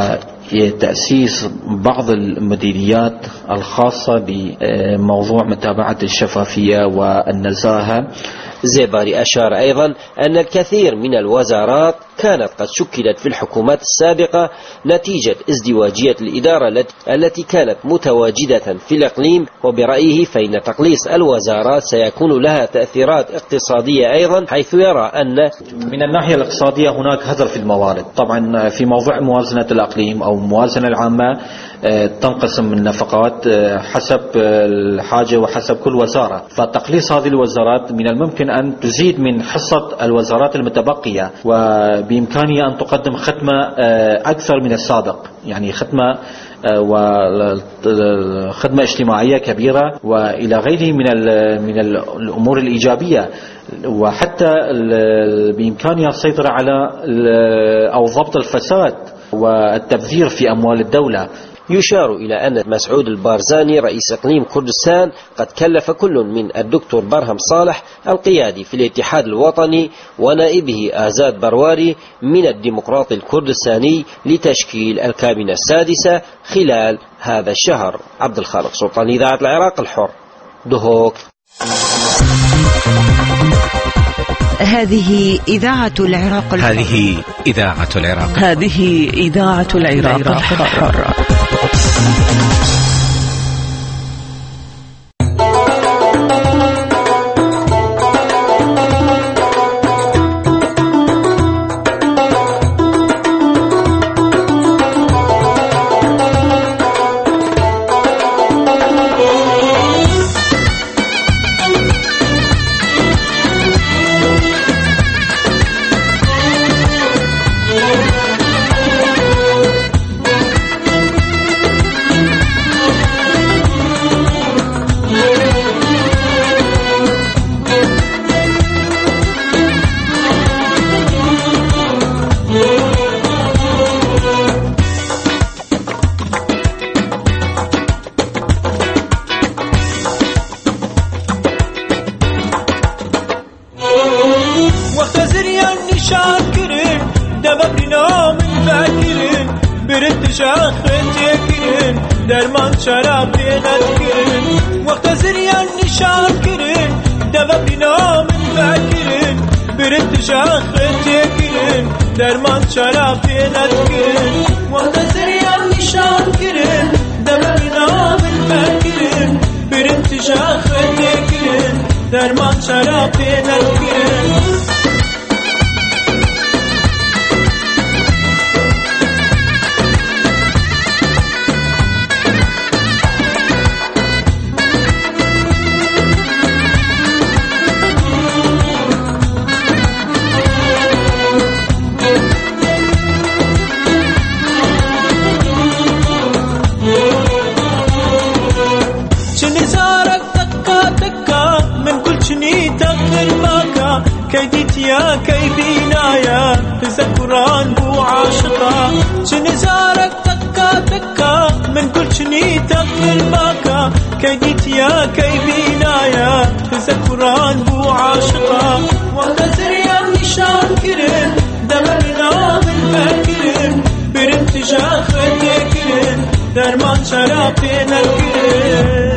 Speaker 5: وتأسيس بعض المديريات الخاصة بموضوع متابعة الشفافية والنزاهة.
Speaker 3: زيباري أشار أيضا أن الكثير من الوزارات كانت قد شكلت في الحكومات السابقة نتيجة ازدواجية الإدارة التي كانت متواجدة في الإقليم، وبرأيه فإن تقليص الوزارات سيكون لها تأثيرات اقتصادية أيضا، حيث يرى أن
Speaker 5: من الناحية الاقتصادية هناك هدر في الموارد. طبعا في موضوع موازنة الإقليم أو الموازنة العامة تنقسم من نفقات حسب الحاجة وحسب كل وزارة، فتقليص هذه الوزارات من الممكن أن تزيد من حصة الوزارات المتبقية، وبإمكانها أن تقدم خدمة أكثر من السابق، يعني خدمة وخدمة اجتماعية كبيرة وإلى غيره من الأمور الإيجابية، وحتى بإمكانها السيطرة على أو ضبط الفساد والتبذير في أموال الدولة.
Speaker 3: يشار إلى أن مسعود البارزاني رئيس إقليم كردستان قد كلف كل من الدكتور برهم صالح القيادي في الاتحاد الوطني ونائبه آزاد برواري من الديمقراطي الكردستاني لتشكيل الكابينة السادسة خلال هذا الشهر. عبد الخالق سلطان، إذاعة العراق الحر، دهوك.
Speaker 11: هذه إذاعة العراق الحر.
Speaker 12: هذه إذاعة العراق.
Speaker 1: هذه إذاعة العراق الحر.
Speaker 2: برد شاخت يكرن درمان شراب نذكرن وقت زريان نشان كرن دغب نام فاكرن برد شاخت يكرن درمان شراب نذكرن وقت زريان نشان كرن دغب نام فاكرن برد شاخت يكرن درمان شراب نذكرن كيديت يا كيدينا يا تذكران بو عاشقا شنزارك تكا تكا من كل شني تقل باكا كيديت يا كيدينا يا تذكران بو عاشقا وانتظر يا نشان كرن دمرنا من فاكرن برنتجاخ تكرن درمان شرابنا الكرن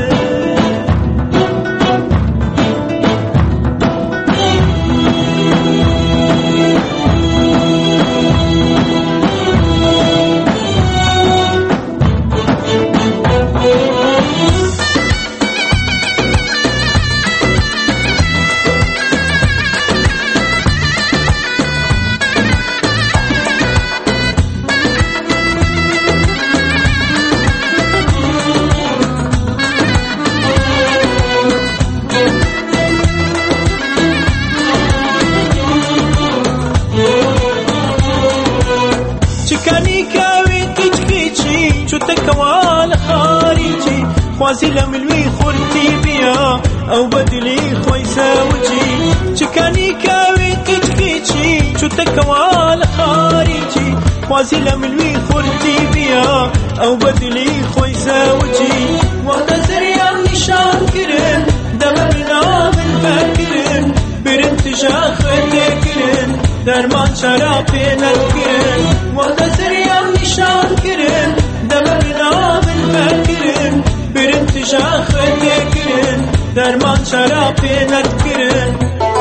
Speaker 2: خوازلم الوي خورتي بيا او بدلي خوي ساوجي شكاني كاوي تجفيتي شو تكوال خارجي خوازلم الوي خورتي بيا او بدلي خوي ساوجي وانتظر يا نشان كرن دمرنا من فاكرن برنتجاخ تكرن درمان شرابنا الكرن وانتظر يا نشان كرن دمرنا من فاكرن برنتجاخ تكرن درمان شرابنا الكرن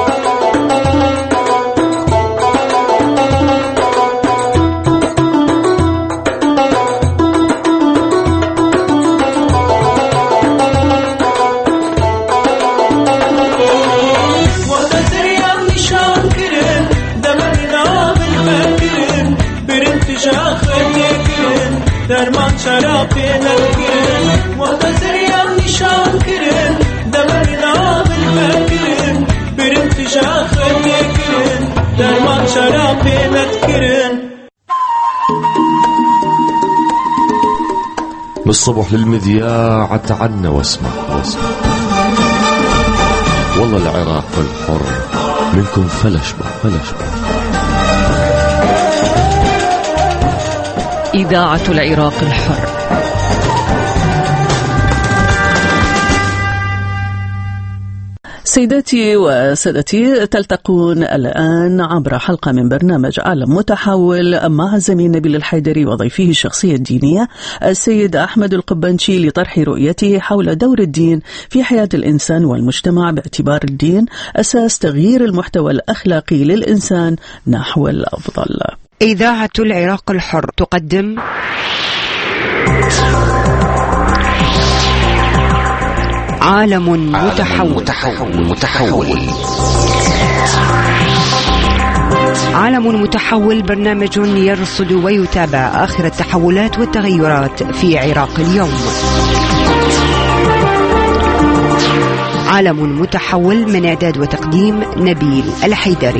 Speaker 2: درمان شرابنا الكرن وانتظر يا نشان كرن دمرنا من فاكرن برنتجاخ تكرن درمان شرابنا الكرن
Speaker 6: بالصبح للمذياع تعنا واسمع والله العراق الحر منكم فلشبه
Speaker 1: إذاعة العراق الحر. سيداتي وسادتي، تلتقون الآن عبر حلقة من برنامج عالم متحول مع زميل نبيل الحيدري وضيفه الشخصية الدينية السيد أحمد القبنشي لطرح رؤيته حول دور الدين في حياة الإنسان والمجتمع، باعتبار الدين أساس تغيير المحتوى الأخلاقي للإنسان نحو الأفضل.
Speaker 11: إذاعة العراق الحر تقدم عالم متحول. عالم متحول برنامج يرصد ويتابع آخر التحولات والتغيرات في عراق اليوم. عالم متحول من إعداد وتقديم نبيل الحيدري.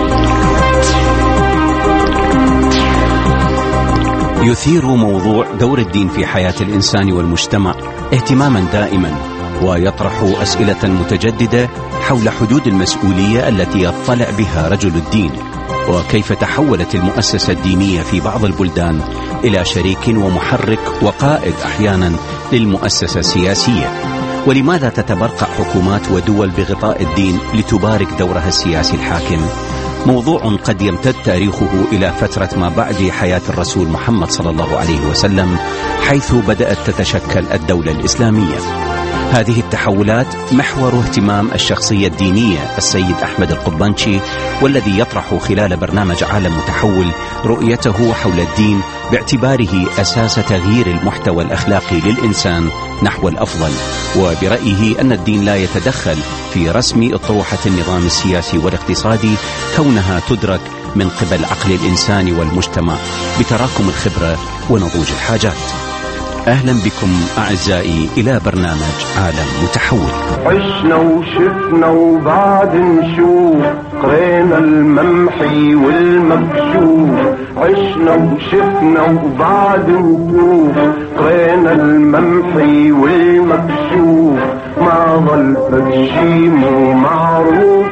Speaker 8: يثير موضوع دور الدين في حياة الإنسان والمجتمع اهتماما دائما، ويطرح أسئلة متجددة حول حدود المسؤولية التي يطلع بها رجل الدين، وكيف تحولت المؤسسة الدينية في بعض البلدان إلى شريك ومحرك وقائد أحيانا للمؤسسة السياسية، ولماذا تتبرقع حكومات ودول بغطاء الدين لتبارك دورها السياسي الحاكم، موضوع قد يمتد تاريخه إلى فترة ما بعد حياة الرسول محمد صلى الله عليه وسلم، حيث بدأت تتشكل الدولة الإسلامية. هذه التحولات محور اهتمام الشخصية الدينية السيد أحمد القبانشي، والذي يطرح خلال برنامج عالم متحول رؤيته حول الدين باعتباره أساس تغيير المحتوى الأخلاقي للإنسان نحو الأفضل، وبرأيه أن الدين لا يتدخل في رسم أطروحة النظام السياسي والاقتصادي، كونها تدرك من قبل عقل الإنسان والمجتمع بتراكم الخبرة ونضوج الحاجات. أهلا بكم أعزائي إلى برنامج عالم متحول.
Speaker 7: عشنا وشفنا وبعد نشوف، قرينا الممحي والمكشوف. عشنا وشفنا وبعد نشوف، قرينا الممحي والمكشوف. ما ظل شي مو معروف.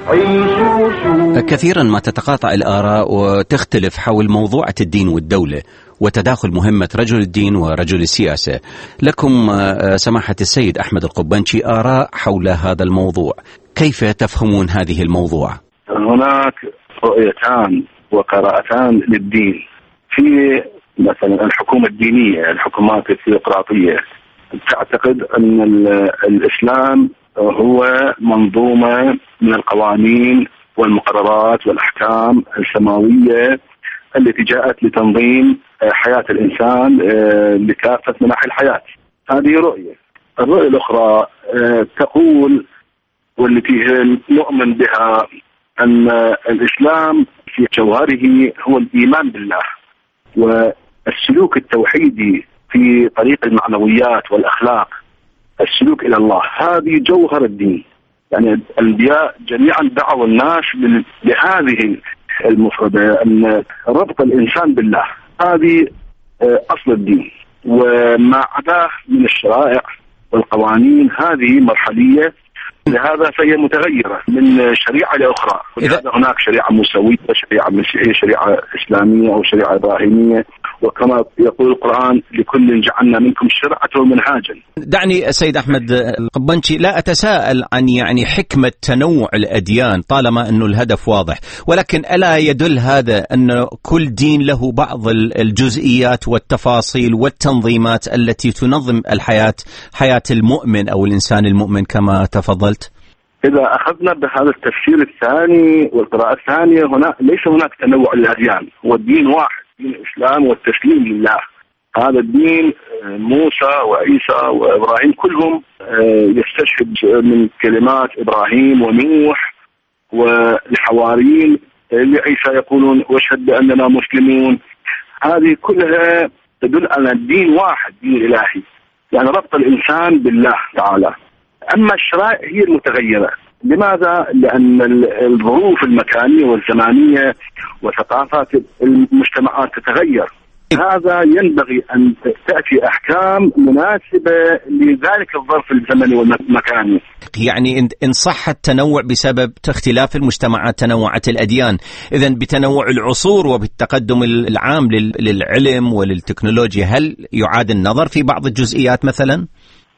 Speaker 8: كثيرا ما تتقاطع الآراء وتختلف حول موضوعة الدين والدولة وتداخل مهمة رجل الدين ورجل السياسة. لكم سماحة السيد أحمد القبانشي آراء حول هذا الموضوع، كيف تفهمون هذه الموضوع؟
Speaker 9: هناك رؤيتان وقراءتان للدين. في مثلا الحكومة الدينية، الحكومات الثيوقراطية تعتقد أن الإسلام هو منظومة من القوانين والمقررات والأحكام السماوية التي جاءت لتنظيم حياة الإنسان بكافة مناحي الحياة. هذه رؤية. الرؤية الأخرى تقول، والتي نؤمن بها، أن الإسلام في جوهره هو الإيمان بالله والسلوك التوحيدي في طريق المعنويات والأخلاق، السلوك إلى الله. هذه جوهر الدين. يعني الأنبياء جميعا دعوا الناس لهذه المفردة، أن ربط الإنسان بالله هذه أصل الدين، وما عداه من الشرائع والقوانين هذه مرحلية، لهذا فهي متغيرة من شريعة لأخرى. ولهذا هناك شريعة موسوية، شريعة مسيحية، شريعة إسلامية أو شريعة إبراهيمية، وكما يقول القرآن لكل جعلنا منكم شرعة ومنهاجا.
Speaker 8: دعني السيد أحمد القبانشي لا أتساءل عن حكمة تنوع الأديان طالما أنه الهدف واضح، ولكن ألا يدل هذا أن كل دين له بعض الجزئيات والتفاصيل والتنظيمات التي تنظم حياة المؤمن أو الإنسان المؤمن كما تفضلت؟
Speaker 9: إذا أخذنا بهذا التفسير الثاني والقراءة الثانية، ليس هناك تنوع للأديان، هو الدين واحد، دين الإسلام والتسليم لله. هذا الدين موسى وعيسى وإبراهيم كلهم يستشهد من كلمات إبراهيم ونوح، والحواريين لعيسى يقولون واشهد بأننا مسلمون. هذه كلها تدل على الدين واحد، دين إلهي، يعني ربط الإنسان بالله تعالى. أما الشرائع هي المتغيرة. لماذا؟ لأن الظروف المكانية والزمانية وثقافات المجتمعات تتغير. هذا ينبغي أن تأتي أحكام مناسبة لذلك الظرف الزمني والمكاني.
Speaker 8: يعني إن صح التنوع بسبب اختلاف المجتمعات تنوعت الأديان، إذن بتنوع العصور وبالتقدم العام للعلم وللتكنولوجيا، هل يعاد النظر في بعض الجزئيات مثلا؟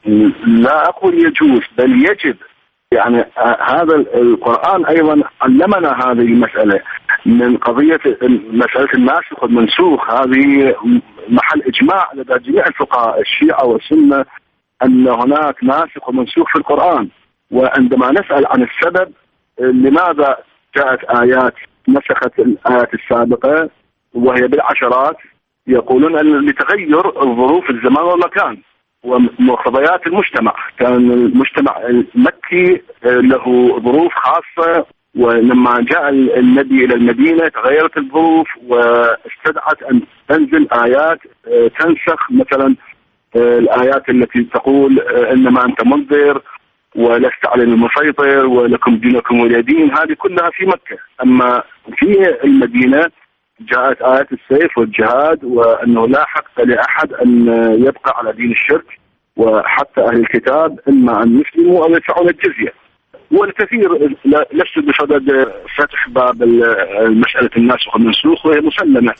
Speaker 9: لا أقول يجوز، بل يجب. يعني هذا القرآن أيضا علمنا هذه المسألة، من قضية مسألة الناسخ والمنسوخ. هذه محل إجماع لدى جميع الفقهاء الشيعة والسنة أن هناك ناسخ ومنسوخ في القرآن. وعندما نسأل عن السبب لماذا جاءت آيات نسخت الآيات السابقة وهي بالعشرات، يقولون أن لتغير الظروف الزمان والمكان ومقتضيات المجتمع. كان المجتمع المكي له ظروف خاصة، ولما جاء النبي إلى المدينة تغيرت الظروف واستدعت أن تنزل آيات تنسخ مثلا الآيات التي تقول إنما أنت منذر ولست على المسيطر ولكم دينكم ولي دين. هذه كلها في مكة. أما في المدينة جاءت آيات السيف والجهاد، وأنه لا حق لأحد أن يبقى على دين الشرك، وحتى أهل الكتاب إما أن يسلموا أو يدفعون الجزية. والكثير لست بصدد فتح باب مسألة الناسخ والمنسوخ، وهي مسلمة.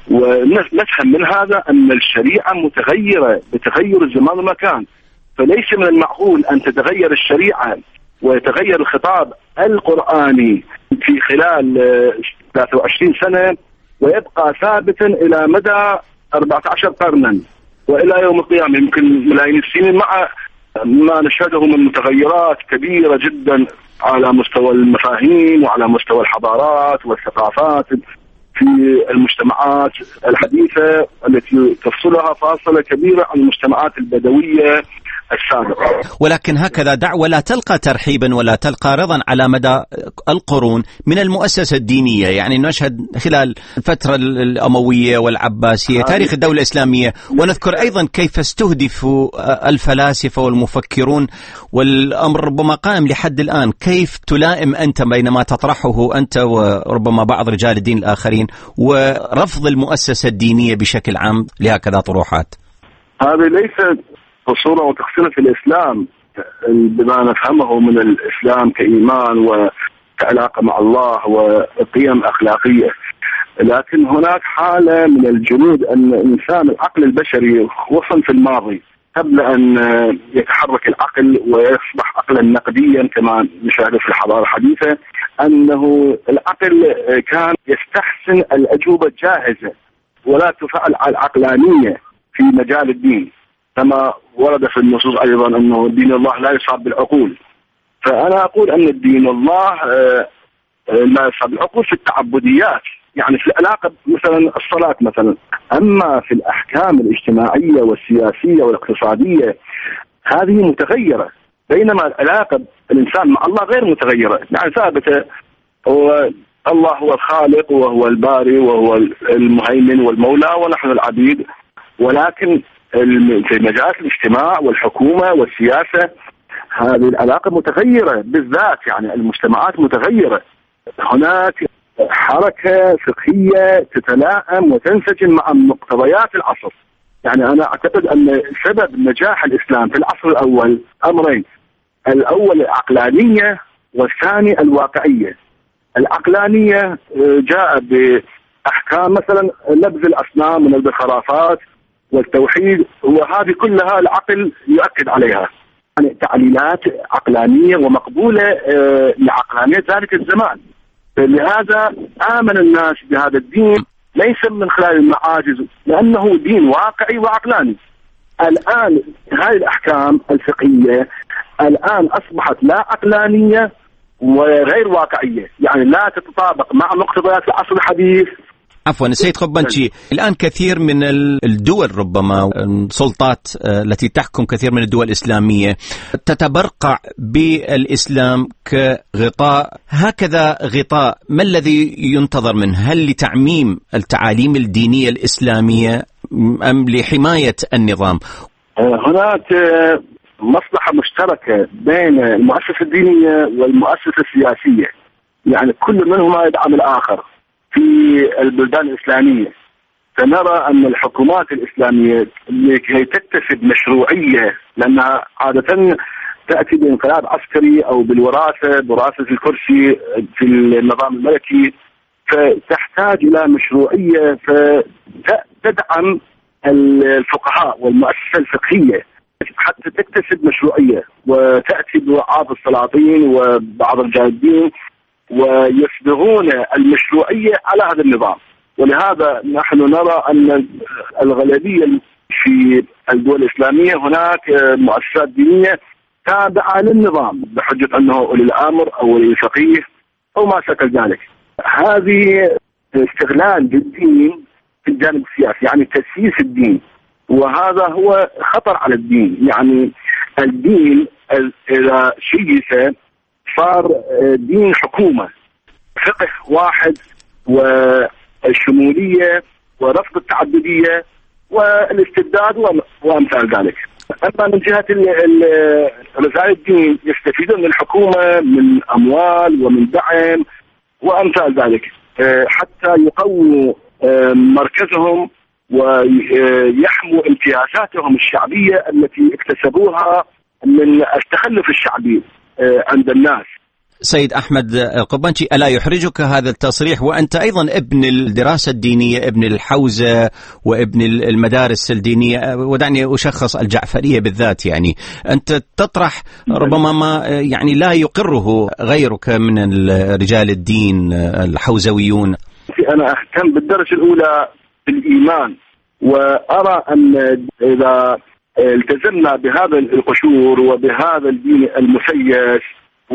Speaker 9: ونفهم من هذا أن الشريعة متغيرة بتغير الزمان والمكان، فليس من المعقول أن تتغير الشريعة ويتغير الخطاب القرآني في خلال 23 سنة ويبقى ثابتا إلى مدى 14 قرنا وإلى يوم القيامة، يمكن ملايين السنين، مع ما نشهده من متغيرات كبيرة جدا على مستوى المفاهيم وعلى مستوى الحضارات والثقافات في المجتمعات الحديثة التي تفصلها فاصلة كبيرة عن المجتمعات البدوية السابقة.
Speaker 8: ولكن هكذا دعوة لا تلقى ترحيبا ولا تلقى رضا على مدى القرون من المؤسسة الدينية. يعني نشهد خلال الفترة الأموية والعباسية تاريخ الدولة الإسلامية، ونذكر أيضا كيف استهدف الفلاسفة والمفكرون، والأمر ربما قائم لحد الآن. كيف تلائم أنت بينما تطرحه أنت وربما بعض رجال الدين الآخرين ورفض المؤسسة الدينية بشكل عام لهكذا طروحات؟
Speaker 9: هذه ليست قصورا وتقصيرا في الإسلام بما نفهمه من الإسلام كإيمان وكعلاقة مع الله وقيم أخلاقية، لكن هناك حالة من الجنود أن الإنسان العقل البشري خصوصا في الماضي قبل أن يتحرك العقل ويصبح عقلا نقديا كما نشاهد في الحضارة الحديثة، أنه العقل كان يستحسن الأجوبة الجاهزة ولا تفعل العقلانية في مجال الدين، كما ورد في النصوص أيضا أنه دين الله لا يصاب بالعقول. فأنا أقول أن الدين الله لا يصاب بالعقول في التعبديات، يعني في العلاقة مثلا الصلاة مثلا، أما في الأحكام الاجتماعية والسياسية والاقتصادية هذه متغيرة، بينما العلاقة الإنسان مع الله غير متغيرة، يعني ثابتة. الله هو الخالق وهو الباري وهو المهيمن والمولى ونحن العبيد، ولكن في مجالات الاجتماع والحكومة والسياسة هذه العلاقة متغيرة، بالذات يعني المجتمعات متغيرة. هناك حركة فقهية تتلائم وتنسجم مع مقتضيات العصر. يعني أنا أعتقد أن سبب نجاح الإسلام في العصر الأول أمرين: الأول العقلانية والثاني الواقعية. العقلانية جاء بأحكام مثلا نبذ الأصنام ونبذ الخرافات والتوحيد، وهذه كلها العقل يؤكد عليها، يعني تعليلات عقلانية ومقبولة لعقلانية ذلك الزمان. لهذا آمن الناس بهذا الدين ليس من خلال المعاجز، لأنه دين واقعي وعقلاني. الآن هذه الأحكام الفقهية الآن أصبحت لا عقلانية وغير واقعية، يعني لا تتطابق مع مقتضيات العصر الحديث.
Speaker 8: عفوا سيد قبنشي، الآن كثير من الدول ربما السلطات التي تحكم كثير من الدول الإسلامية تتبرقع بالإسلام كغطاء، هكذا غطاء ما الذي ينتظر منه؟ هل لتعميم التعاليم الدينية الإسلامية أم لحماية النظام؟
Speaker 9: هناك مصلحة مشتركة بين المؤسسة الدينية والمؤسسة السياسية، يعني كل منهما يدعم الآخر في البلدان الإسلامية. فنرى أن الحكومات الإسلامية لكي تكتسب مشروعية، لأنها عادة تأتي بانقلاب عسكري أو بالوراثة، وراثة الكرسي في النظام الملكي، فتحتاج إلى مشروعية فتدعم الفقهاء والمؤسسة الفقهية حتى تكتسب مشروعية وتأتي بوعاظ السلاطين وبعض رجال الدين ويصبغون المشروعية على هذا النظام. ولهذا نحن نرى أن الغالبية في الدول الإسلامية هناك مؤسسات دينية تابعة للنظام بحجة أنه أولي الأمر أو أولي الفقيه أو ما شكل ذلك. هذه استغلال للدين في الجانب السياسي، يعني تسييس الدين، وهذا هو خطر على الدين. يعني الدين إذا شيس صار دين حكومة، فقه واحد والشمولية ورفض التعددية والاستبداد وأمثال ذلك. أما من جهة رجال الدين يستفيدون من الحكومة من أموال ومن دعم وأمثال ذلك حتى يقووا مركزهم ويحموا امتيازاتهم الشعبية التي اكتسبوها من التخلف الشعبي عند الناس.
Speaker 8: سيد أحمد القبنشي، ألا يحرجك هذا التصريح وأنت أيضا ابن الدراسة الدينية، ابن الحوزة وابن المدارس الدينية، ودعني أشخص الجعفرية بالذات، يعني أنت تطرح ربما ما يعني لا يقره غيرك من رجال الدين الحوزويون.
Speaker 9: أنا أهتم بالدرجة الأولى بالإيمان، وأرى أن إذا التزمنا بهذا القشور وبهذا الدين المسيس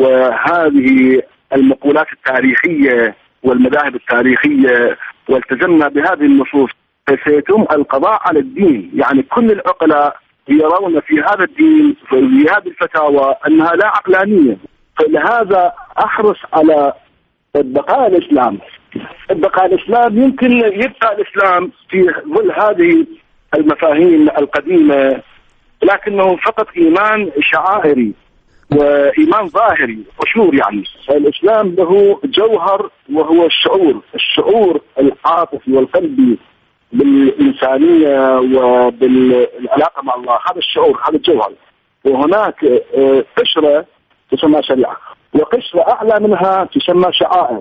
Speaker 9: وهذه المقولات التاريخية والمذاهب التاريخية والتزمنا بهذه النصوص فسيتم القضاء على الدين. يعني كل العقلاء يرون في هذا الدين في هذه الفتاوى أنها لا عقلانية، فلهذا أحرص على بقاء الإسلام. بقاء الإسلام يمكن يبقى الإسلام في ظل هذه المفاهيم القديمة، لكنه فقط إيمان شعائري وإيمان ظاهري قشور. يعني الإسلام له جوهر وهو الشعور العاطفي والقلبي بالإنسانية وبالعلاقة مع الله. هذا الشعور، هذا الجوهر. وهناك قشرة تسمى شريعة، وقشرة أعلى منها تسمى شعائر.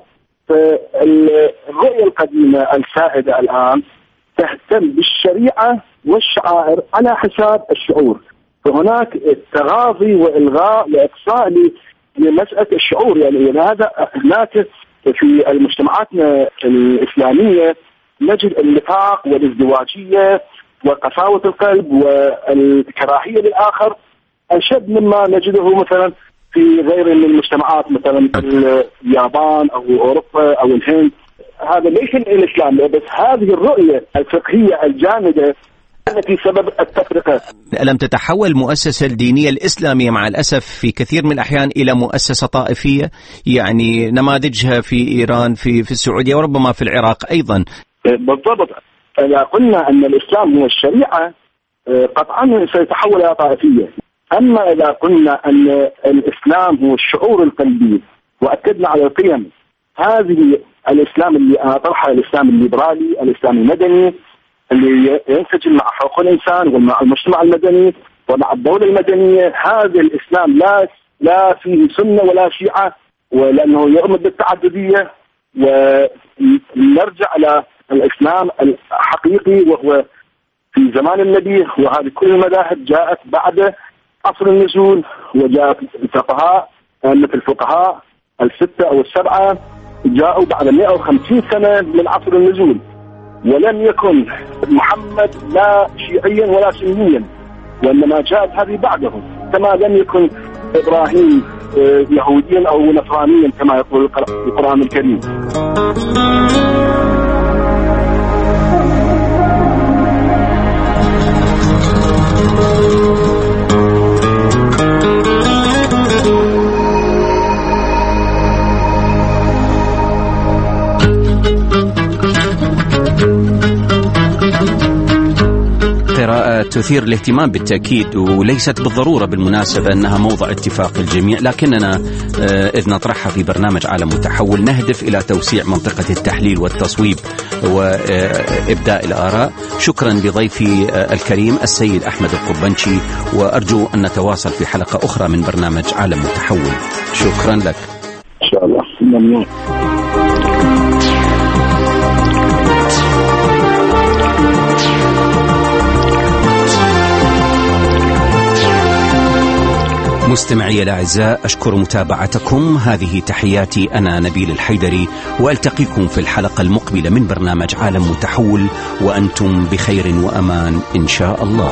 Speaker 9: فالرؤية القديمة السائدة الآن تهتم بالشريعة والشعائر على حساب الشعور، فهناك تغاضي وإلغاء وإقصاء لمسألة الشعور. يعني هذا هناك في المجتمعاتنا الإسلامية نجد النفاق والازدواجية وقساوة القلب والكراهية للآخر أشد مما نجده مثلا في غير من المجتمعات، مثلا اليابان أو أوروبا أو الهند. هذا ليس الإسلام، بس هذه الرؤية الفقهية الجامدة التي سبب التفرقة.
Speaker 8: ألم تتحول المؤسسة الدينية الإسلامية مع الأسف في كثير من الأحيان إلى مؤسسة طائفية؟ يعني نماذجها في إيران، في السعودية، وربما في العراق أيضا.
Speaker 9: بالضبط. إذا قلنا أن الإسلام هو الشريعة قطعا سيتحول إلى طائفية. أما إذا قلنا أن الإسلام هو الشعور القلبي وأكدنا على القيم، هذه الإسلام اللي أطرحها الإسلام الليبرالي، الإسلام المدني اللي ينسجم مع حقوق الإنسان ومع المجتمع المدني ومع الدولة المدنية. هذا الإسلام لا فيه سنة ولا شيعة، ولأنه يؤمن بالتعددية. ونرجع إلى الإسلام الحقيقي وهو في زمان النبي، وهذه كل المذاهب جاءت بعد عصر النزول، وجاءت الفقهاء مثل الفقهاء الستة أو السبعة جاءوا بعد 150 سنة من عصر النزول. ولم يكن محمد لا شيعيا ولا سنيا، وإنما جاءت هذه بعده، كما لم يكن إبراهيم يهوديا أو نصرانيا كما يقول القرآن الكريم.
Speaker 8: قراءة تثير الاهتمام بالتأكيد، وليست بالضرورة بالمناسبة أنها موضع اتفاق الجميع، لكننا إذ نطرحها في برنامج عالم متحول نهدف إلى توسيع منطقة التحليل والتصويب وإبداء الآراء. شكرا لضيفي الكريم السيد أحمد القبنشي، وأرجو أن نتواصل في حلقة أخرى من برنامج عالم متحول. شكرا لك.
Speaker 9: إن شاء الله. ممنون.
Speaker 8: مستمعي الأعزاء، أشكر متابعتكم. هذه تحياتي، أنا نبيل الحيدري، وألتقيكم في الحلقة المقبلة من برنامج عالم متحول، وأنتم بخير وأمان إن شاء الله.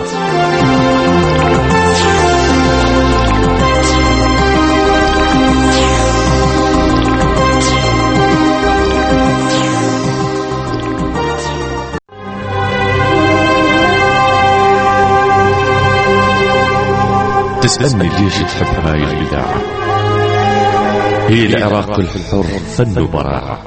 Speaker 6: تسألني ليش تحب هاي الإذاعة؟ هي العراق الحر، فن وبراعة.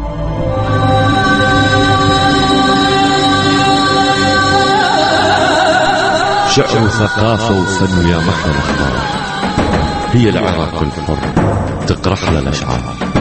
Speaker 6: شعر وثقافة وفن يا محلى الأخبار. هي العراق الحر، تقرح لنا الأشعار.